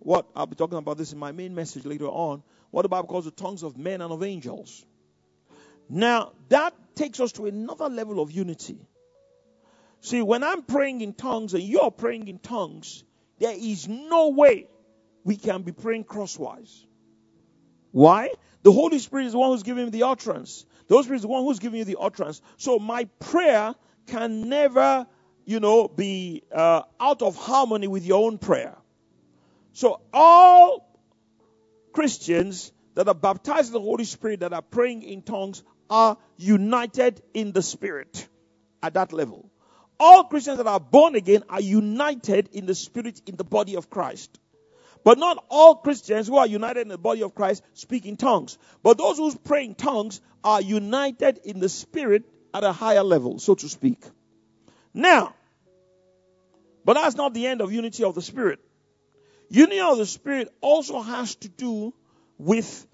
what I'll be talking about this in my main message later on, what the Bible calls the tongues of men and of angels. Now, that takes us to another level of unity. See, when I'm praying in tongues and you're praying in tongues, there is no way we can be praying crosswise. Why? The Holy Spirit is the one who's giving me the utterance. The Holy Spirit is the one who's giving you the utterance. So my prayer can never, you know, be uh, out of harmony with your own prayer. So all Christians that are baptized in the Holy Spirit, that are praying in tongues, are united in the Spirit at that level. All Christians that are born again are united in the Spirit in the body of Christ. But not all Christians who are united in the body of Christ speak in tongues. But those who pray in tongues are united in the Spirit at a higher level, so to speak. Now, but that's not the end of unity of the Spirit. Unity of the Spirit also has to do with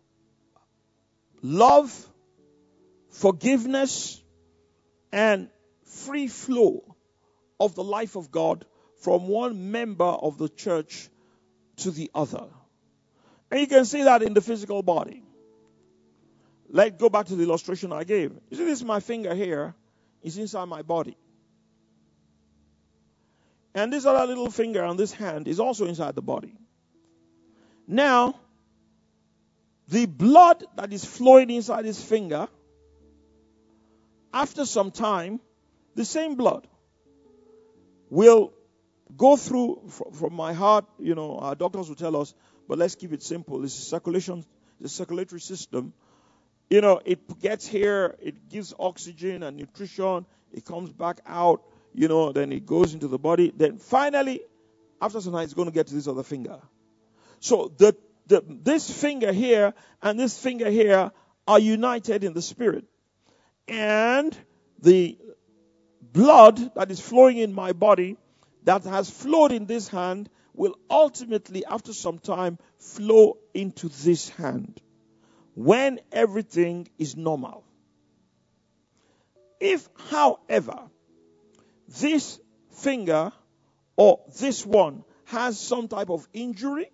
love, forgiveness, and free flow of the life of God from one member of the church to the other. And you can see that in the physical body. Let's go back to the illustration I gave. You see, this is my finger here. It's inside my body. And this other little finger on this hand is also inside the body. Now, the blood that is flowing inside this finger, after some time, the same blood will go through from my heart. You know, our doctors will tell us, but let's keep it simple. It's a circulation, the circulatory system. You know, it gets here, it gives oxygen and nutrition, it comes back out. You know, then it goes into the body. Then finally, after some time, it's going to get to this other finger. So the, the this finger here and this finger here are united in the Spirit. And the blood that is flowing in my body, that has flowed in this hand, will ultimately, after some time, flow into this hand. When everything is normal. If, however, this finger or this one has some type of injury,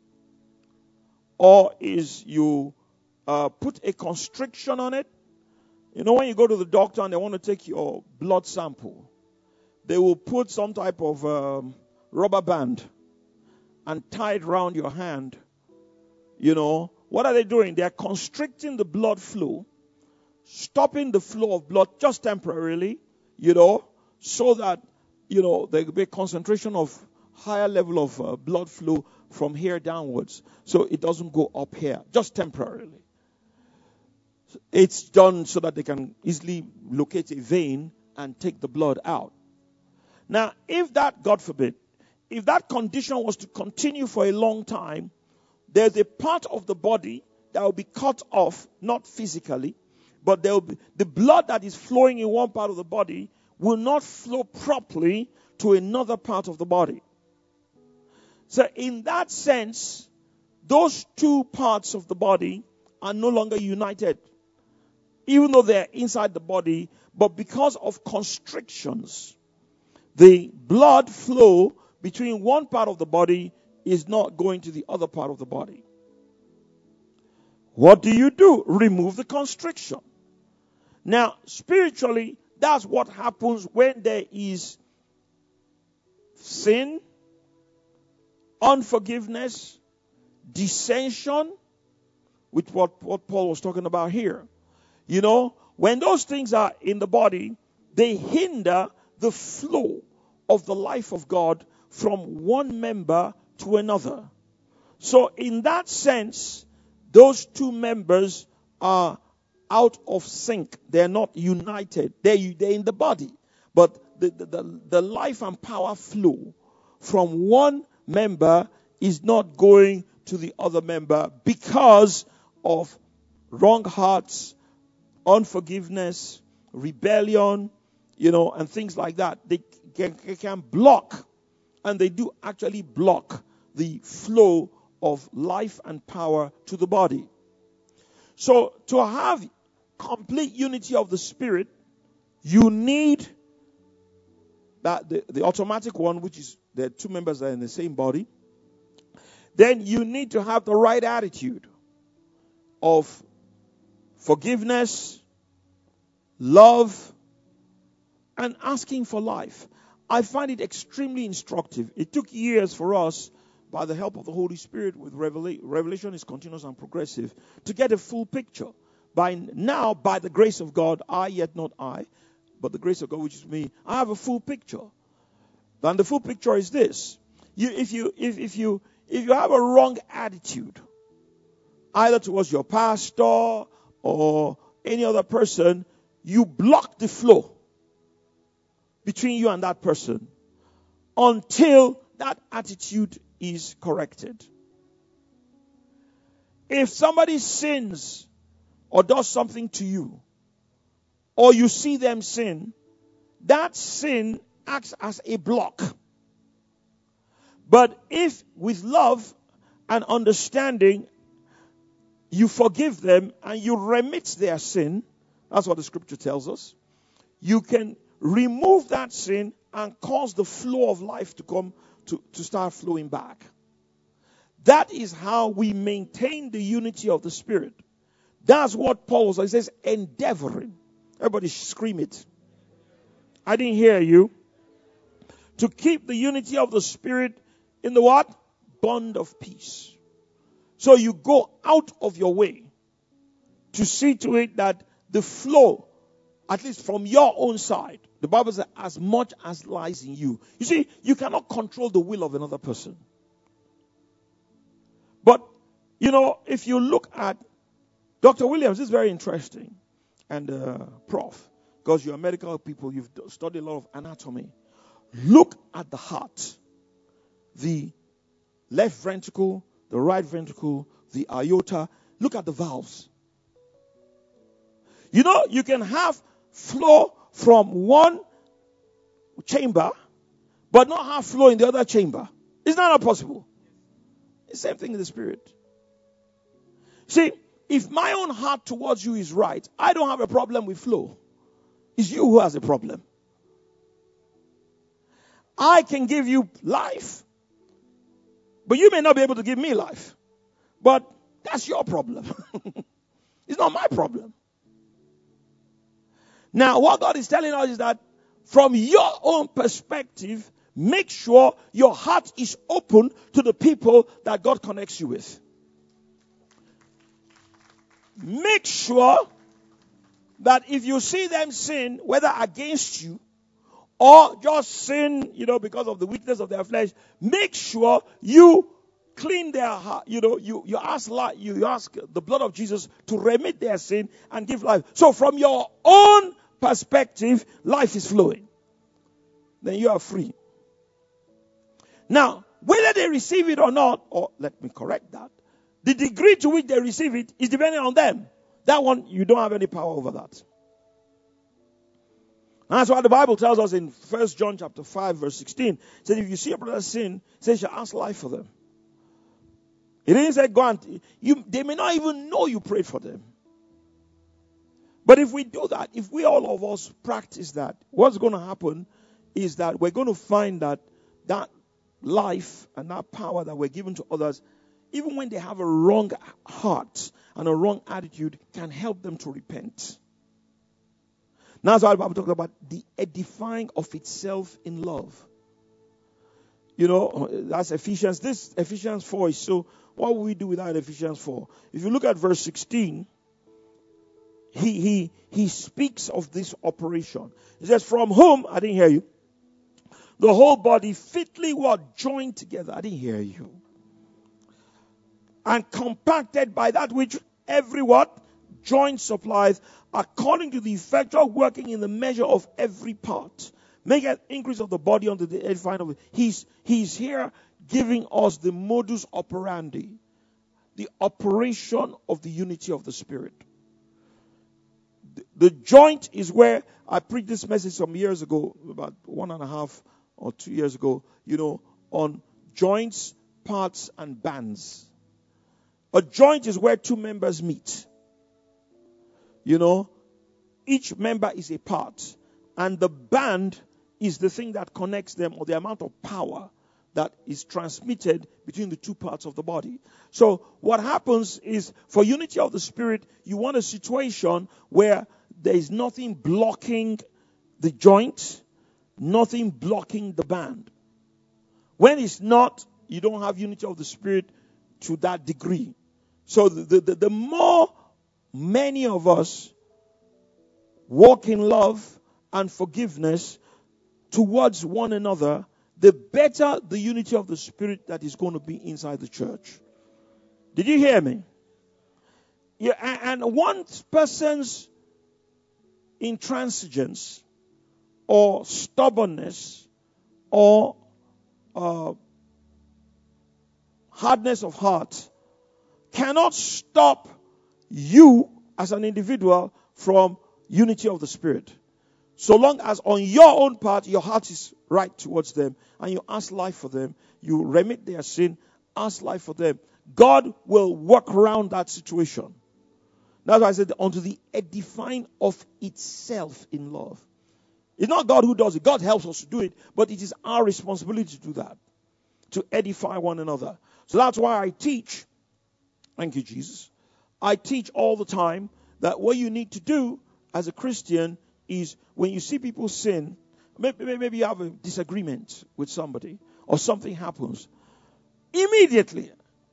or is you uh, put a constriction on it. You know, when you go to the doctor and they want to take your blood sample, they will put some type of um, rubber band and tie it around your hand. You know, what are they doing? They are constricting the blood flow, stopping the flow of blood just temporarily, you know, so that, you know, there will be a concentration of higher level of uh, blood flow from here downwards. So it doesn't go up here, just temporarily. It's done so that they can easily locate a vein and take the blood out. Now, if that, God forbid, if that condition was to continue for a long time, there's a part of the body that will be cut off, not physically, but there will be the blood that is flowing in one part of the body will not flow properly to another part of the body. So in that sense, those two parts of the body are no longer united. Even though they're inside the body, but because of constrictions, the blood flow between one part of the body is not going to the other part of the body. What do you do? Remove the constriction. Now, spiritually, that's what happens when there is sin, unforgiveness, dissension, with what, what Paul was talking about here. You know, when those things are in the body, they hinder the flow of the life of God from one member to another. So in that sense, those two members are out of sync. They're not united. They're, they're in the body. But the, the, the, the life and power flow from one member is not going to the other member because of wrong hearts, unforgiveness, rebellion, you know, and things like that. They can, they can block, and they do actually block the flow of life and power to the body. So to have complete unity of the Spirit, you need that the, the automatic one, which is the two members that are in the same body. then you need to have the right attitude of forgiveness, love, and asking for life. I find it extremely instructive. It took years for us, by the help of the Holy Spirit, with revela- revelation is continuous and progressive, to get a full picture. By now, by the grace of God, I yet not I, but the grace of God which is me, I have a full picture. And the full picture is this. You, if you if, if you if you have a wrong attitude, either towards your pastor or any other person, you block the flow between you and that person until that attitude is corrected. If somebody sins or does something to you, or you see them sin, that sin acts as a block. But if with love and understanding you forgive them and you remit their sin, that's what the scripture tells us, you can remove that sin and cause the flow of life to come to, to start flowing back. That is how we maintain the unity of the Spirit. That's what Paul says. He says, endeavoring. Everybody scream it. I didn't hear you. To keep the unity of the Spirit in the what? Bond of peace. So you go out of your way to see to it that the flow, at least from your own side, the Bible says, as much as lies in you. You see, you cannot control the will of another person. But, you know, if you look at Doctor Williams, this is very interesting. And uh, Prof, because you're medical people, you've studied a lot of anatomy. Look at the heart. The left ventricle, the right ventricle, the aorta. Look at the valves. You know, you can have flow from one chamber, but not have flow in the other chamber. It's not possible. It's the same thing in the Spirit. See, if my own heart towards you is right, I don't have a problem with flow. It's you who has a problem. I can give you life, but you may not be able to give me life. But that's your problem. It's not my problem. Now, what God is telling us is that from your own perspective, make sure your heart is open to the people that God connects you with. Make sure that if you see them sin, whether against you or just sin, you know, because of the weakness of their flesh, make sure you clean their heart. You know, you, you ask you, you ask the blood of Jesus to remit their sin and give life. So from your own perspective, life is flowing. Then you are free. Now, whether they receive it or not, or let me correct that, the degree to which they receive it is depending on them. That one, you don't have any power over that. And that's why the Bible tells us in First John chapter five, verse sixteen, it says, if you see a brother sin, it says, you ask life for them. It didn't say, go and, you, they may not even know you prayed for them. But if we do that, if we all of us practice that, what's going to happen is that we're going to find that that life and that power that we're given to others, even when they have a wrong heart and a wrong attitude, can help them to repent. Now, that's why the Bible talks about the edifying of itself in love. You know, that's Ephesians. This Ephesians four is so, what will we do without Ephesians four? If you look at verse sixteen, he, he, he speaks of this operation. He says, from whom, I didn't hear you, the whole body fitly what? Joined together. I didn't hear you. And compacted by that which every what? Joint supplies, according to the effectual working in the measure of every part. Make an increase of the body unto the edifying of it. He's, he's here giving us the modus operandi, the operation of the unity of the Spirit. The, the joint is where I preached this message some years ago, about one and a half or two years ago, you know, on joints, parts, and bands. A joint is where two members meet. You know, each member is a part. And the band is the thing that connects them, or the amount of power that is transmitted between the two parts of the body. So what happens is, for unity of the Spirit, you want a situation where there is nothing blocking the joint, nothing blocking the band. When it's not, you don't have unity of the Spirit to that degree. So the, the, the more many of us walk in love and forgiveness towards one another, the better the unity of the Spirit that is going to be inside the church. Did you hear me? Yeah, and one person's intransigence or stubbornness or uh, hardness of heart cannot stop you as an individual from unity of the Spirit. So long as on your own part, your heart is right towards them and you ask life for them, you remit their sin, ask life for them, God will work around that situation. That's why I said, unto the edifying of itself in love. It's not God who does it. God helps us to do it, but it is our responsibility to do that, to edify one another. So that's why I teach, thank you, Jesus, I teach all the time that what you need to do as a Christian is when you see people sin, maybe, maybe you have a disagreement with somebody or something happens, immediately,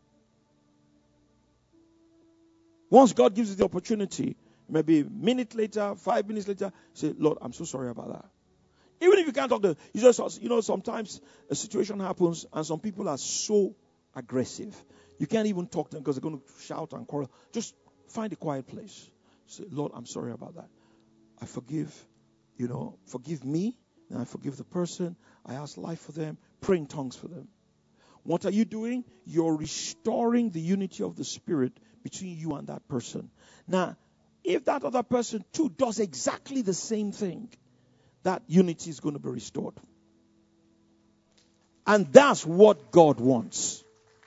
once God gives you the opportunity, maybe a minute later, five minutes later, say, Lord, I'm so sorry about that. Even if you can't talk to them, you just, you know, sometimes a situation happens and some people are so aggressive. You can't even talk to them because they're going to shout and quarrel. Just find a quiet place. Say, Lord, I'm sorry about that. I forgive, you know, forgive me, and I forgive the person. I ask life for them, pray in tongues for them. What are you doing? You're restoring the unity of the Spirit between you and that person. Now, if that other person too does exactly the same thing, that unity is going to be restored. And that's what God wants.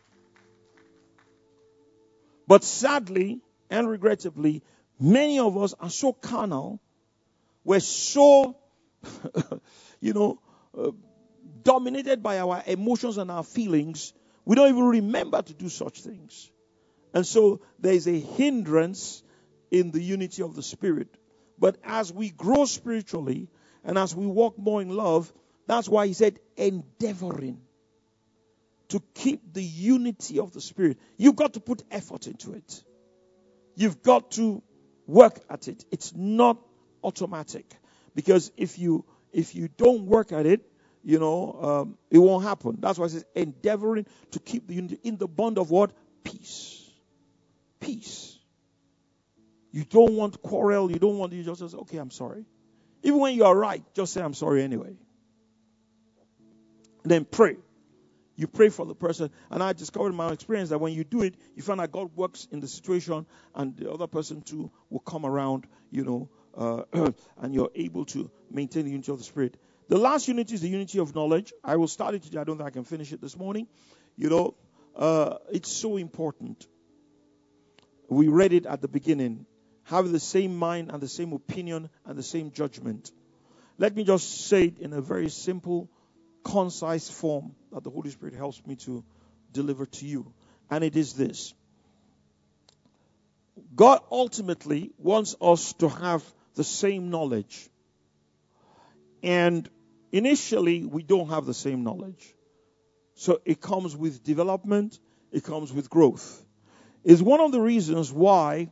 But sadly and regrettably, many of us are so carnal. We're so, you know, uh, dominated by our emotions and our feelings. We don't even remember to do such things. And so there is a hindrance in the unity of the Spirit. But as we grow spiritually and as we walk more in love, that's why he said endeavoring to keep the unity of the Spirit. You've got to put effort into it. You've got to work at it. It's not automatic. Because if you if you don't work at it, you know, um, it won't happen. That's why it says endeavoring to keep the unity in the bond of what? Peace. Peace. You don't want quarrel. You don't want, you just say, okay, I'm sorry. Even when you are right, just say, I'm sorry anyway. And then pray. You pray for the person. And I discovered in my experience that when you do it, you find that God works in the situation and the other person too will come around, you know, uh, and you're able to maintain the unity of the Spirit. The last unity is the unity of knowledge. I will start it today. I don't think I can finish it this morning. You know, uh, it's so important. We read it at the beginning. Have the same mind and the same opinion and the same judgment. Let me just say it in a very simple, concise form that the Holy Spirit helps me to deliver to you. And it is this. God ultimately wants us to have the same knowledge. And initially, we don't have the same knowledge. So it comes with development. It comes with growth. It's one of the reasons why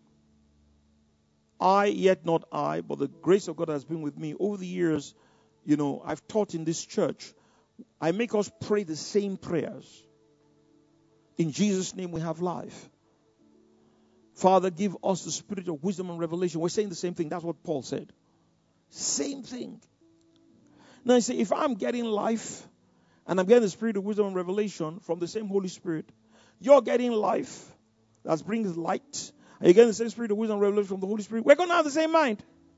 I, yet not I, but the grace of God has been with me over the years. You know, I've taught in this church. I make us pray the same prayers. In Jesus' name we have life. Father, give us the spirit of wisdom and revelation. We're saying the same thing. That's what Paul said. Same thing. Now you see, if I'm getting life and I'm getting the spirit of wisdom and revelation from the same Holy Spirit, you're getting life that brings light. And you're getting the same spirit of wisdom and revelation from the Holy Spirit. We're going to have the same mind.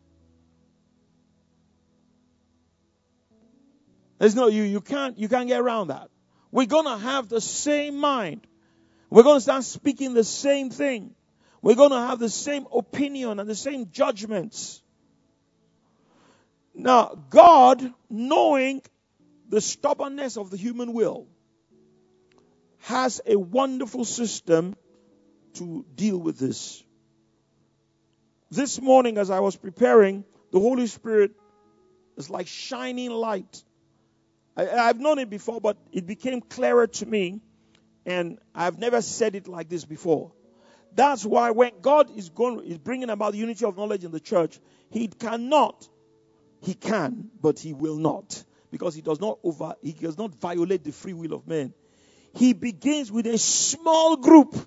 There's no, you, you can't, you can't get around that. We're going to have the same mind. We're going to start speaking the same thing. We're going to have the same opinion and the same judgments. Now, God, knowing the stubbornness of the human will has a wonderful system to deal with this. This morning, as I was preparing, the Holy Spirit is like shining light. I, I've known it before, but it became clearer to me, and I've never said it like this before. That's why when God is going, is bringing about the unity of knowledge in the church, He cannot, He can, but He will not, because He does not over, He does not violate the free will of man. He begins with a small group.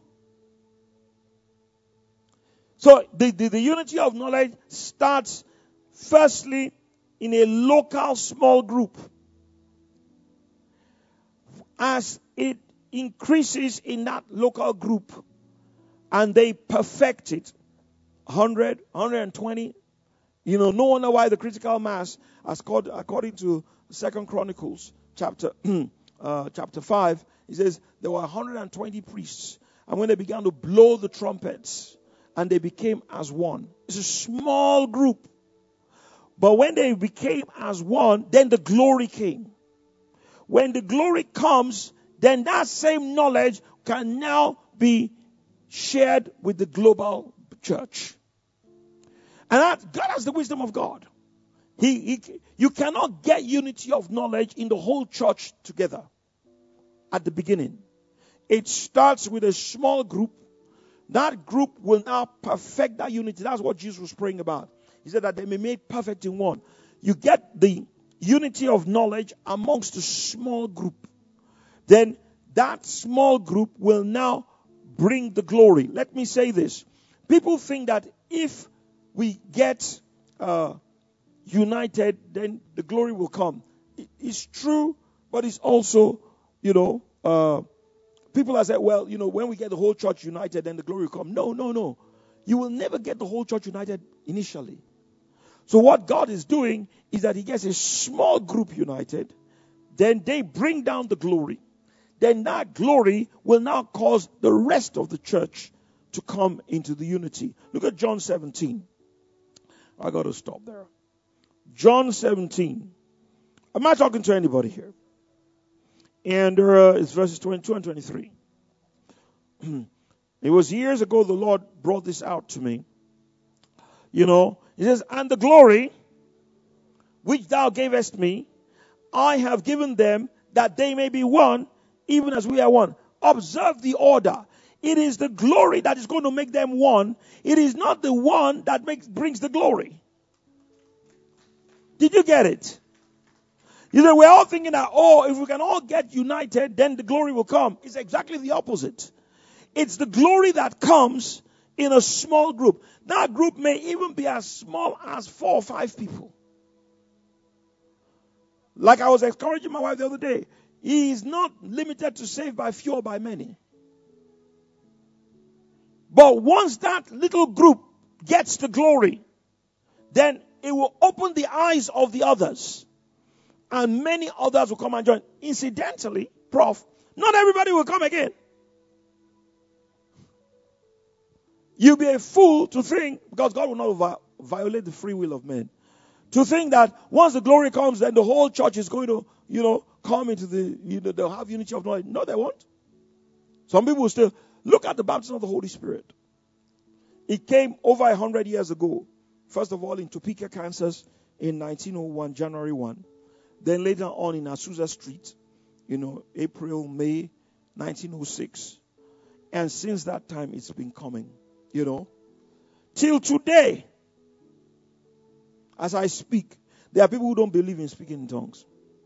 So the, the, the unity of knowledge starts firstly in a local small group. As it increases in that local group and they perfect it, one hundred, one hundred twenty, you know, no wonder why the critical mass, as called, according to Second Chronicles chapter uh, chapter five, it says there were one hundred twenty priests, and when they began to blow the trumpets, and they became as one. It's a small group. But when they became as one, then the glory came. When the glory comes, then that same knowledge can now be shared with the global church. And that, God has the wisdom of God. He, he, you cannot get unity of knowledge in the whole church together at the beginning. It starts with a small group. That group will now perfect that unity. That's what Jesus was praying about. He said that they may be made perfect in one. You get the unity of knowledge amongst a small group. Then that small group will now bring the glory. Let me say this. People think that if we get uh, united, then the glory will come. It, it's true, but it's also, you know, uh, people have said, well, you know, when we get the whole church united, then the glory will come. No, no, no. You will never get the whole church united initially. So what God is doing is that He gets a small group united. Then they bring down the glory. Then that glory will now cause the rest of the church to come into the unity. Look at John seventeen. I got to stop there. John seventeen. Am I talking to anybody here? And uh, it's verses twenty-two and twenty-three. It was years ago the Lord brought this out to me. You know, He says, and the glory which thou gavest me, I have given them that they may be one, even as we are one. Observe the order. It is the glory that is going to make them one. It is not the one that makes brings the glory. Did you get it? You know, we're all thinking that, oh, if we can all get united, then the glory will come. It's exactly the opposite. It's the glory that comes in a small group. That group may even be as small as four or five people. Like I was encouraging my wife the other day, He is not limited to save by few or by many. But once that little group gets the glory, then it will open the eyes of the others. And many others will come and join. Incidentally, Prof, not everybody will come again. You'll be a fool to think, because God will not violate the free will of men, to think that once the glory comes, then the whole church is going to, you know, come into the, you know, they'll have unity of knowledge. No, they won't. Some people will still look at the baptism of the Holy Spirit. It came over a hundred years ago. First of all, in Topeka, Kansas, in nineteen oh one, January first. Then later on in Azusa Street, you know, April, May, nineteen oh six. And since that time, it's been coming, you know. Till today, as I speak, there are people who don't believe in speaking in tongues.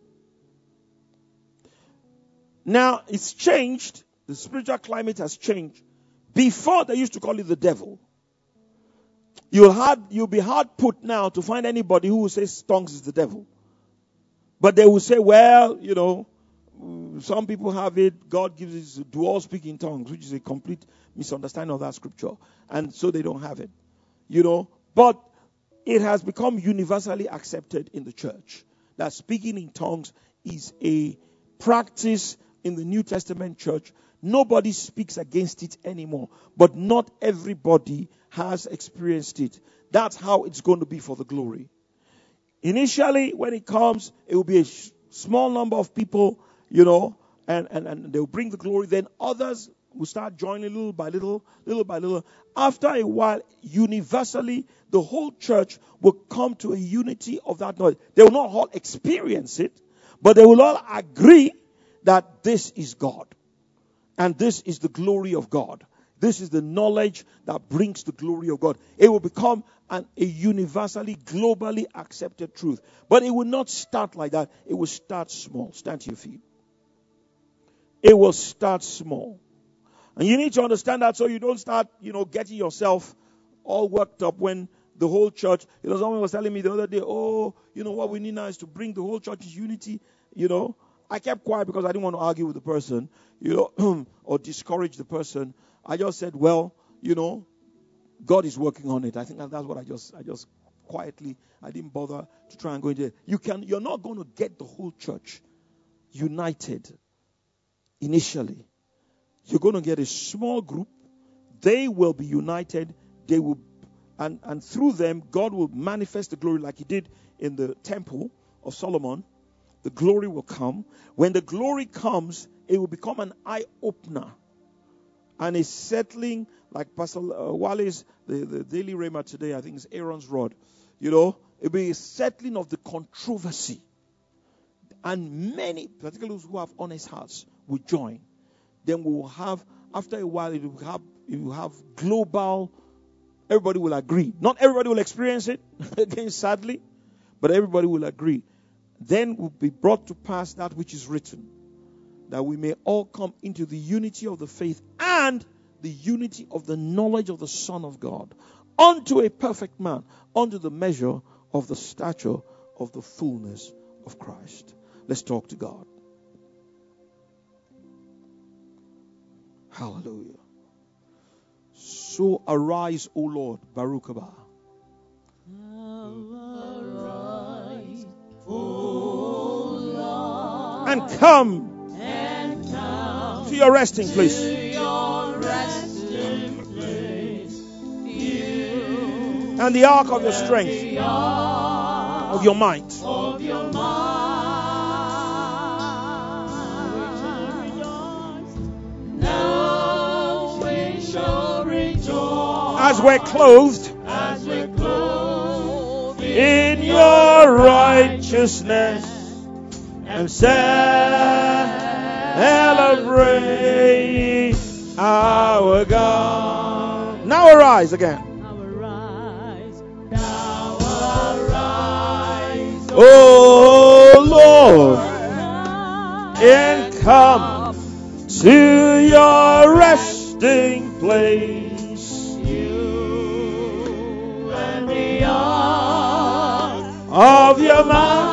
Now, it's changed. The spiritual climate has changed. Before, they used to call it the devil. You'll, hard, you'll be hard put now to find anybody who will say tongues is the devil. But they will say, well, you know, some people have it. God gives us do all speak in tongues, which is a complete misunderstanding of that scripture. And so they don't have it. You know, but it has become universally accepted in the church that speaking in tongues is a practice in the New Testament church. Nobody speaks against it anymore. But not everybody has experienced it. That's how it's going to be for the glory. Initially, when it comes, it will be a small number of people, you know, and, and, and they'll bring the glory. Then others will start joining little by little, little by little. After a while, universally, the whole church will come to a unity of that knowledge. They will not all experience it, but they will all agree that this is God. And this is the glory of God. This is the knowledge that brings the glory of God. It will become an, a universally, globally accepted truth. But it will not start like that. It will start small. Stand to your feet. It will start small. And you need to understand that so you don't start, you know, getting yourself all worked up when the whole church, you know, someone was telling me the other day, oh, you know, what we need now is to bring the whole church's unity, you know. I kept quiet because I didn't want to argue with the person, you know, or discourage the person. I just said, well, you know, God is working on it. I think that's what I just, I just quietly, I didn't bother to try and go into it. You can, you're not going to get the whole church united initially. You're going to get a small group. They will be united. They will, and, and through them, God will manifest the glory like He did in the temple of Solomon. The glory will come. When the glory comes, it will become an eye-opener. And a settling, like Pastor uh, Wally's, the, the Daily Rhema today, I think it's Aaron's rod. You know, it will be a settling of the controversy. And many, particularly those who have honest hearts, will join. Then we will have, after a while, it will have, it will have global, everybody will agree. Not everybody will experience it, again, sadly, but everybody will agree. Then will be brought to pass that which is written, that we may all come into the unity of the faith and the unity of the knowledge of the Son of God, unto a perfect man, unto the measure of the stature of the fullness of Christ. Let's talk to God. Hallelujah. So arise, O Lord, Baruch Haba. Arise, O Lord, and come, and come to your resting place. to your resting place. You And the ark of your strength, the ark of your might. of your mind. Now we shall rejoice As we're clothed as we clothe in your righteousness and celebrate our God. Now arise again. Now arise, now arise, O Lord, and come to your resting place. You and the ark Of your mind.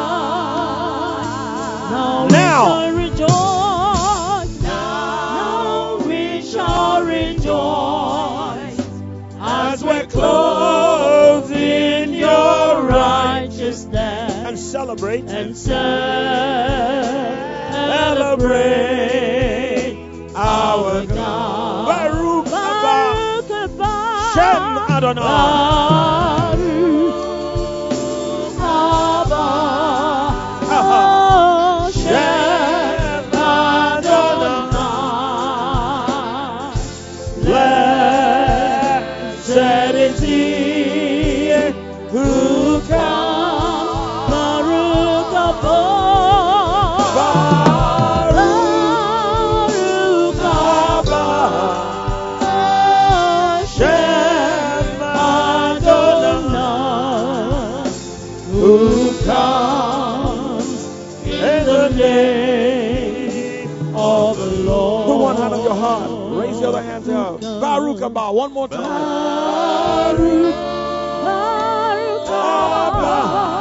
Now Now. we shall rejoice. Now we shall rejoice As we're clothed in your righteousness and celebrate and celebrate our God. Baruch Haba. Baruch Haba. Shem Adonai. Baruch Haba. Aha. Oh, Shem Adonai. Blessed is he who comes. Baruch Haba. Baruch Haba. Shem Adonai. Who comes in the name of the Lord. Put one hand on your heart. Raise the other hand up. Baruch Haba. One more time. Baruch, Baruch Haba.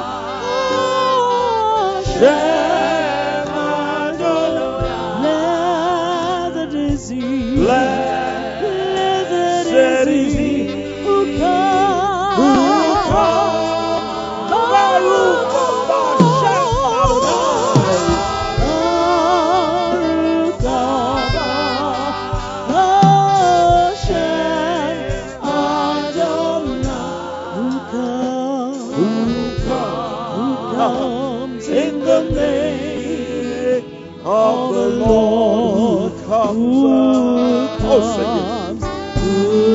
Shem Adonai. Blessed is he. Blessed Blessed is he who comes. who comes. Baruch Haba. Shem Adonai. Baruch Haba. Oh, Shem Adonai. Who comes? Who Who comes comes in the name of the Lord who comes. Oh, sing it. Who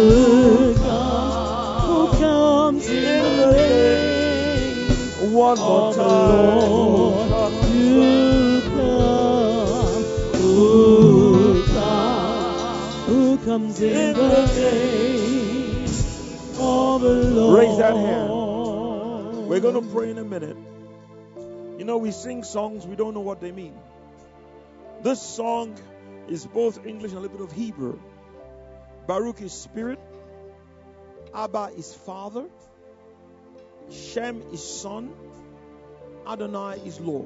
comes, who comes in the name One more of the time. Lord, who comes, who comes, who comes in the name of the Lord. Raise that hand. We're going to pray in a minute. You know, we sing songs, we don't know what they mean. This song is both English and a little bit of Hebrew. Baruch is spirit, Abba is father, Shem is son, Adonai is Lord.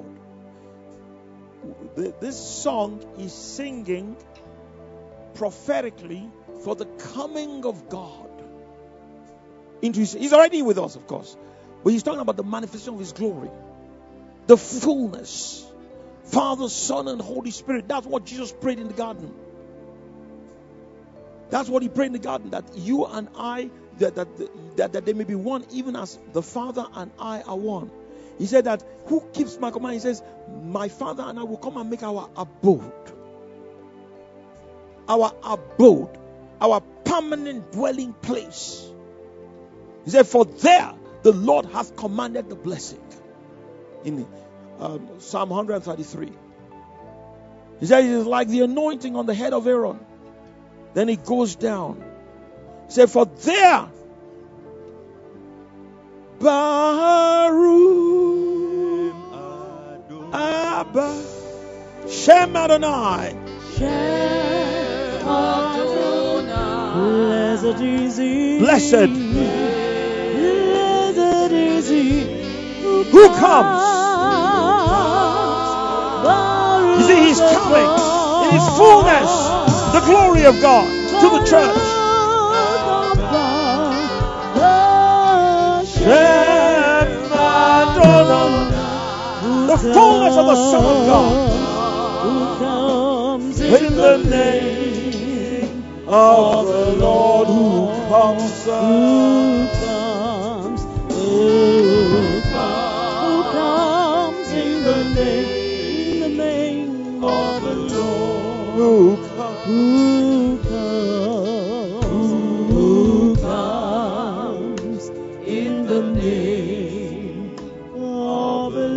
This song is singing prophetically for the coming of God into his, he's already with us, of course, but he's talking about the manifestation of his glory, the fullness, Father, Son, and Holy Spirit. That's what Jesus prayed in the garden. That's what he prayed in the garden, that you and I, that, that, that, that they may be one, even as the Father and I are one. He said that, who keeps my command? He says, my Father and I will come and make our abode. Our abode. Our permanent dwelling place. He said, for there the Lord hath commanded the blessing. In um, Psalm one thirty-three. He said, it is like the anointing on the head of Aaron. Then it goes down. He said, for there, Baruch Abba Shem Adonai. Shem Adonai. Blessed is he. Blessed. Blessed is he. Who, Who comes? Baruch You see, he's coming in his fullness. The glory of God to the church. Shem Adonai. The fullness of the Son of God. Who comes In the name of the Lord who comes. Who comes? Who comes? Who comes in the name, in the name of the Lord? Who comes? Who comes? Who comes in the name of the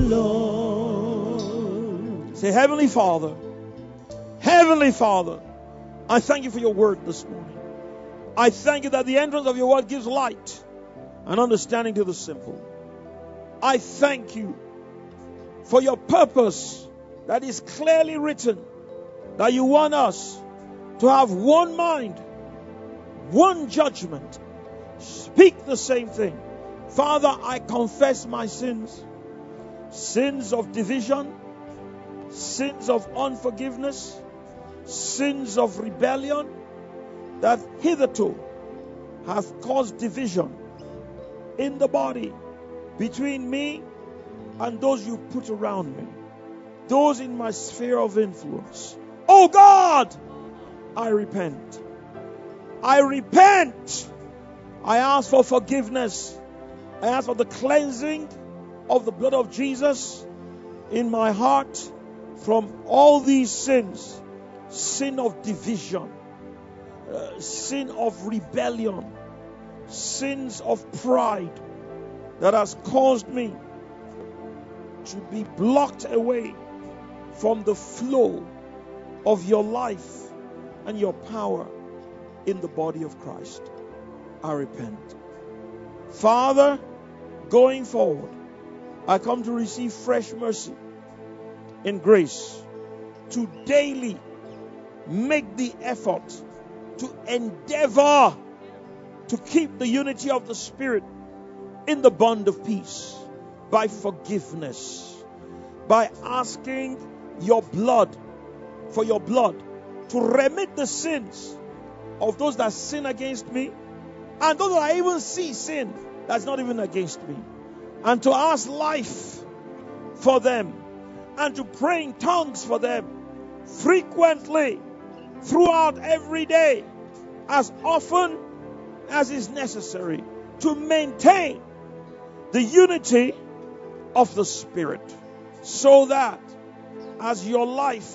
Lord? Say, Heavenly Father, Heavenly Father, I thank you for your word this morning. I thank you that the entrance of your word gives light and understanding to the simple. I thank you for your purpose that is clearly written, that you want us to have one mind, one judgment, speak the same thing. Father, I confess my sins, sins of division, sins of unforgiveness, sins of rebellion that hitherto have caused division in the body between me and those you put around me, those in my sphere of influence. Oh God, I repent. I repent. I ask for forgiveness. I ask for the cleansing of the blood of Jesus in my heart from all these sins. Sin of division, uh, sin of rebellion, sins of pride that has caused me to be blocked away from the flow of your life and your power in the body of Christ. I repent. Father, going forward, I come to receive fresh mercy and grace to daily make the effort to endeavor to keep the unity of the Spirit in the bond of peace by forgiveness, by asking your blood, for your blood to remit the sins of those that sin against me and those that I even see sin that's not even against me, and to ask life for them and to pray in tongues for them frequently throughout every day, as often as is necessary, to maintain the unity of the Spirit, so that as your life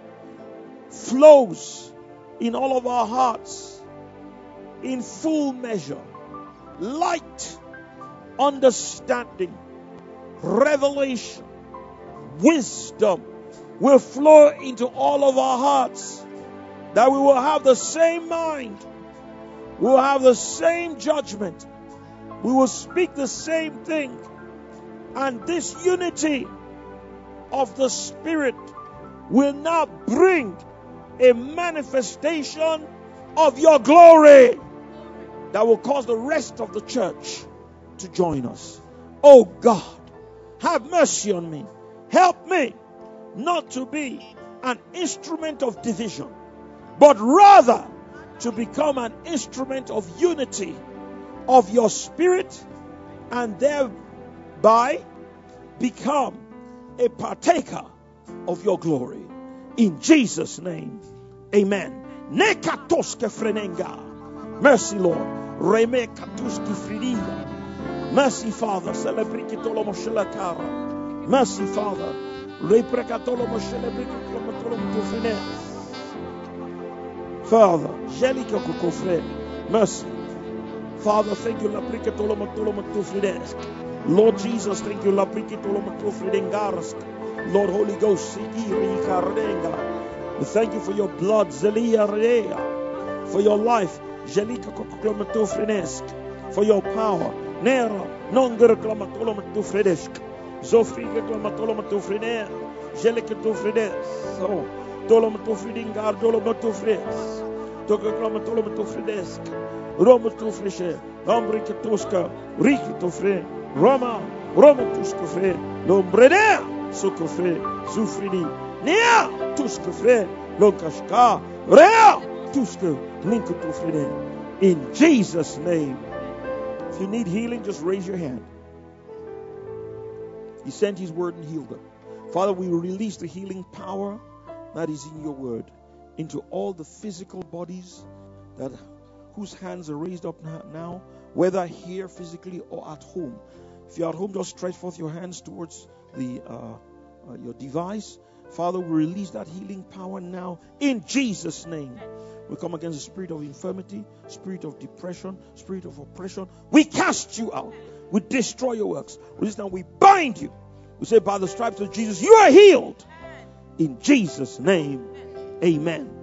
flows in all of our hearts in full measure, light, understanding, revelation, wisdom will flow into all of our hearts, that we will have the same mind, we will have the same judgment, we will speak the same thing, and this unity of the Spirit will now bring a manifestation of your glory that will cause the rest of the church to join us. Oh God, have mercy on me. Help me not to be an instrument of division, but rather to become an instrument of unity of your Spirit, and thereby become a partaker of your glory. In Jesus' name, amen. Nekatoske frenenga. Mercy, Lord. Reme katuski fridiga. Mercy, Father. Celebrikitolo moshelakara. Mercy, Father. Reprekatolo moshelebritolo motofrene. Father, jelika kokofre. Mercy. Father, thank you. Laprikatolo motolo motofridesk. Lord Jesus, thank you. Laprikatolo motofridengarsk. Lord Holy Ghost, we thank you for your blood, Zelia Rea, for your life, Jelika Koklamatofrenesk, for your power, Nera, Nonger Klamatolomatofredesk, Zofriga Klamatolomatofrene, Jelika Tofredes, so Dolomatofredingar, Dolomatofres, Tokaklamatolomatofredesk, Romatofreshe, Ambrikatoska, Rikitofre, Roma, Romatuskofre, Lombredea. Sokofre, Zufrini, Nia, Tuskofre, Lonkashka, Rea, Tuske, Linkotofrine. In Jesus' name. If you need healing, just raise your hand. He sent his word and healed them. Father, we release the healing power that is in your word into all the physical bodies that whose hands are raised up now, whether here physically or at home. If you're at home, just stretch forth your hands towards the uh, uh, your device. Father, we release that healing power now in Jesus' name. We come against the spirit of infirmity, spirit of depression, spirit of oppression. We cast you out. We destroy your works. This time we bind you. We say, by the stripes of Jesus, you are healed. In Jesus' name, amen.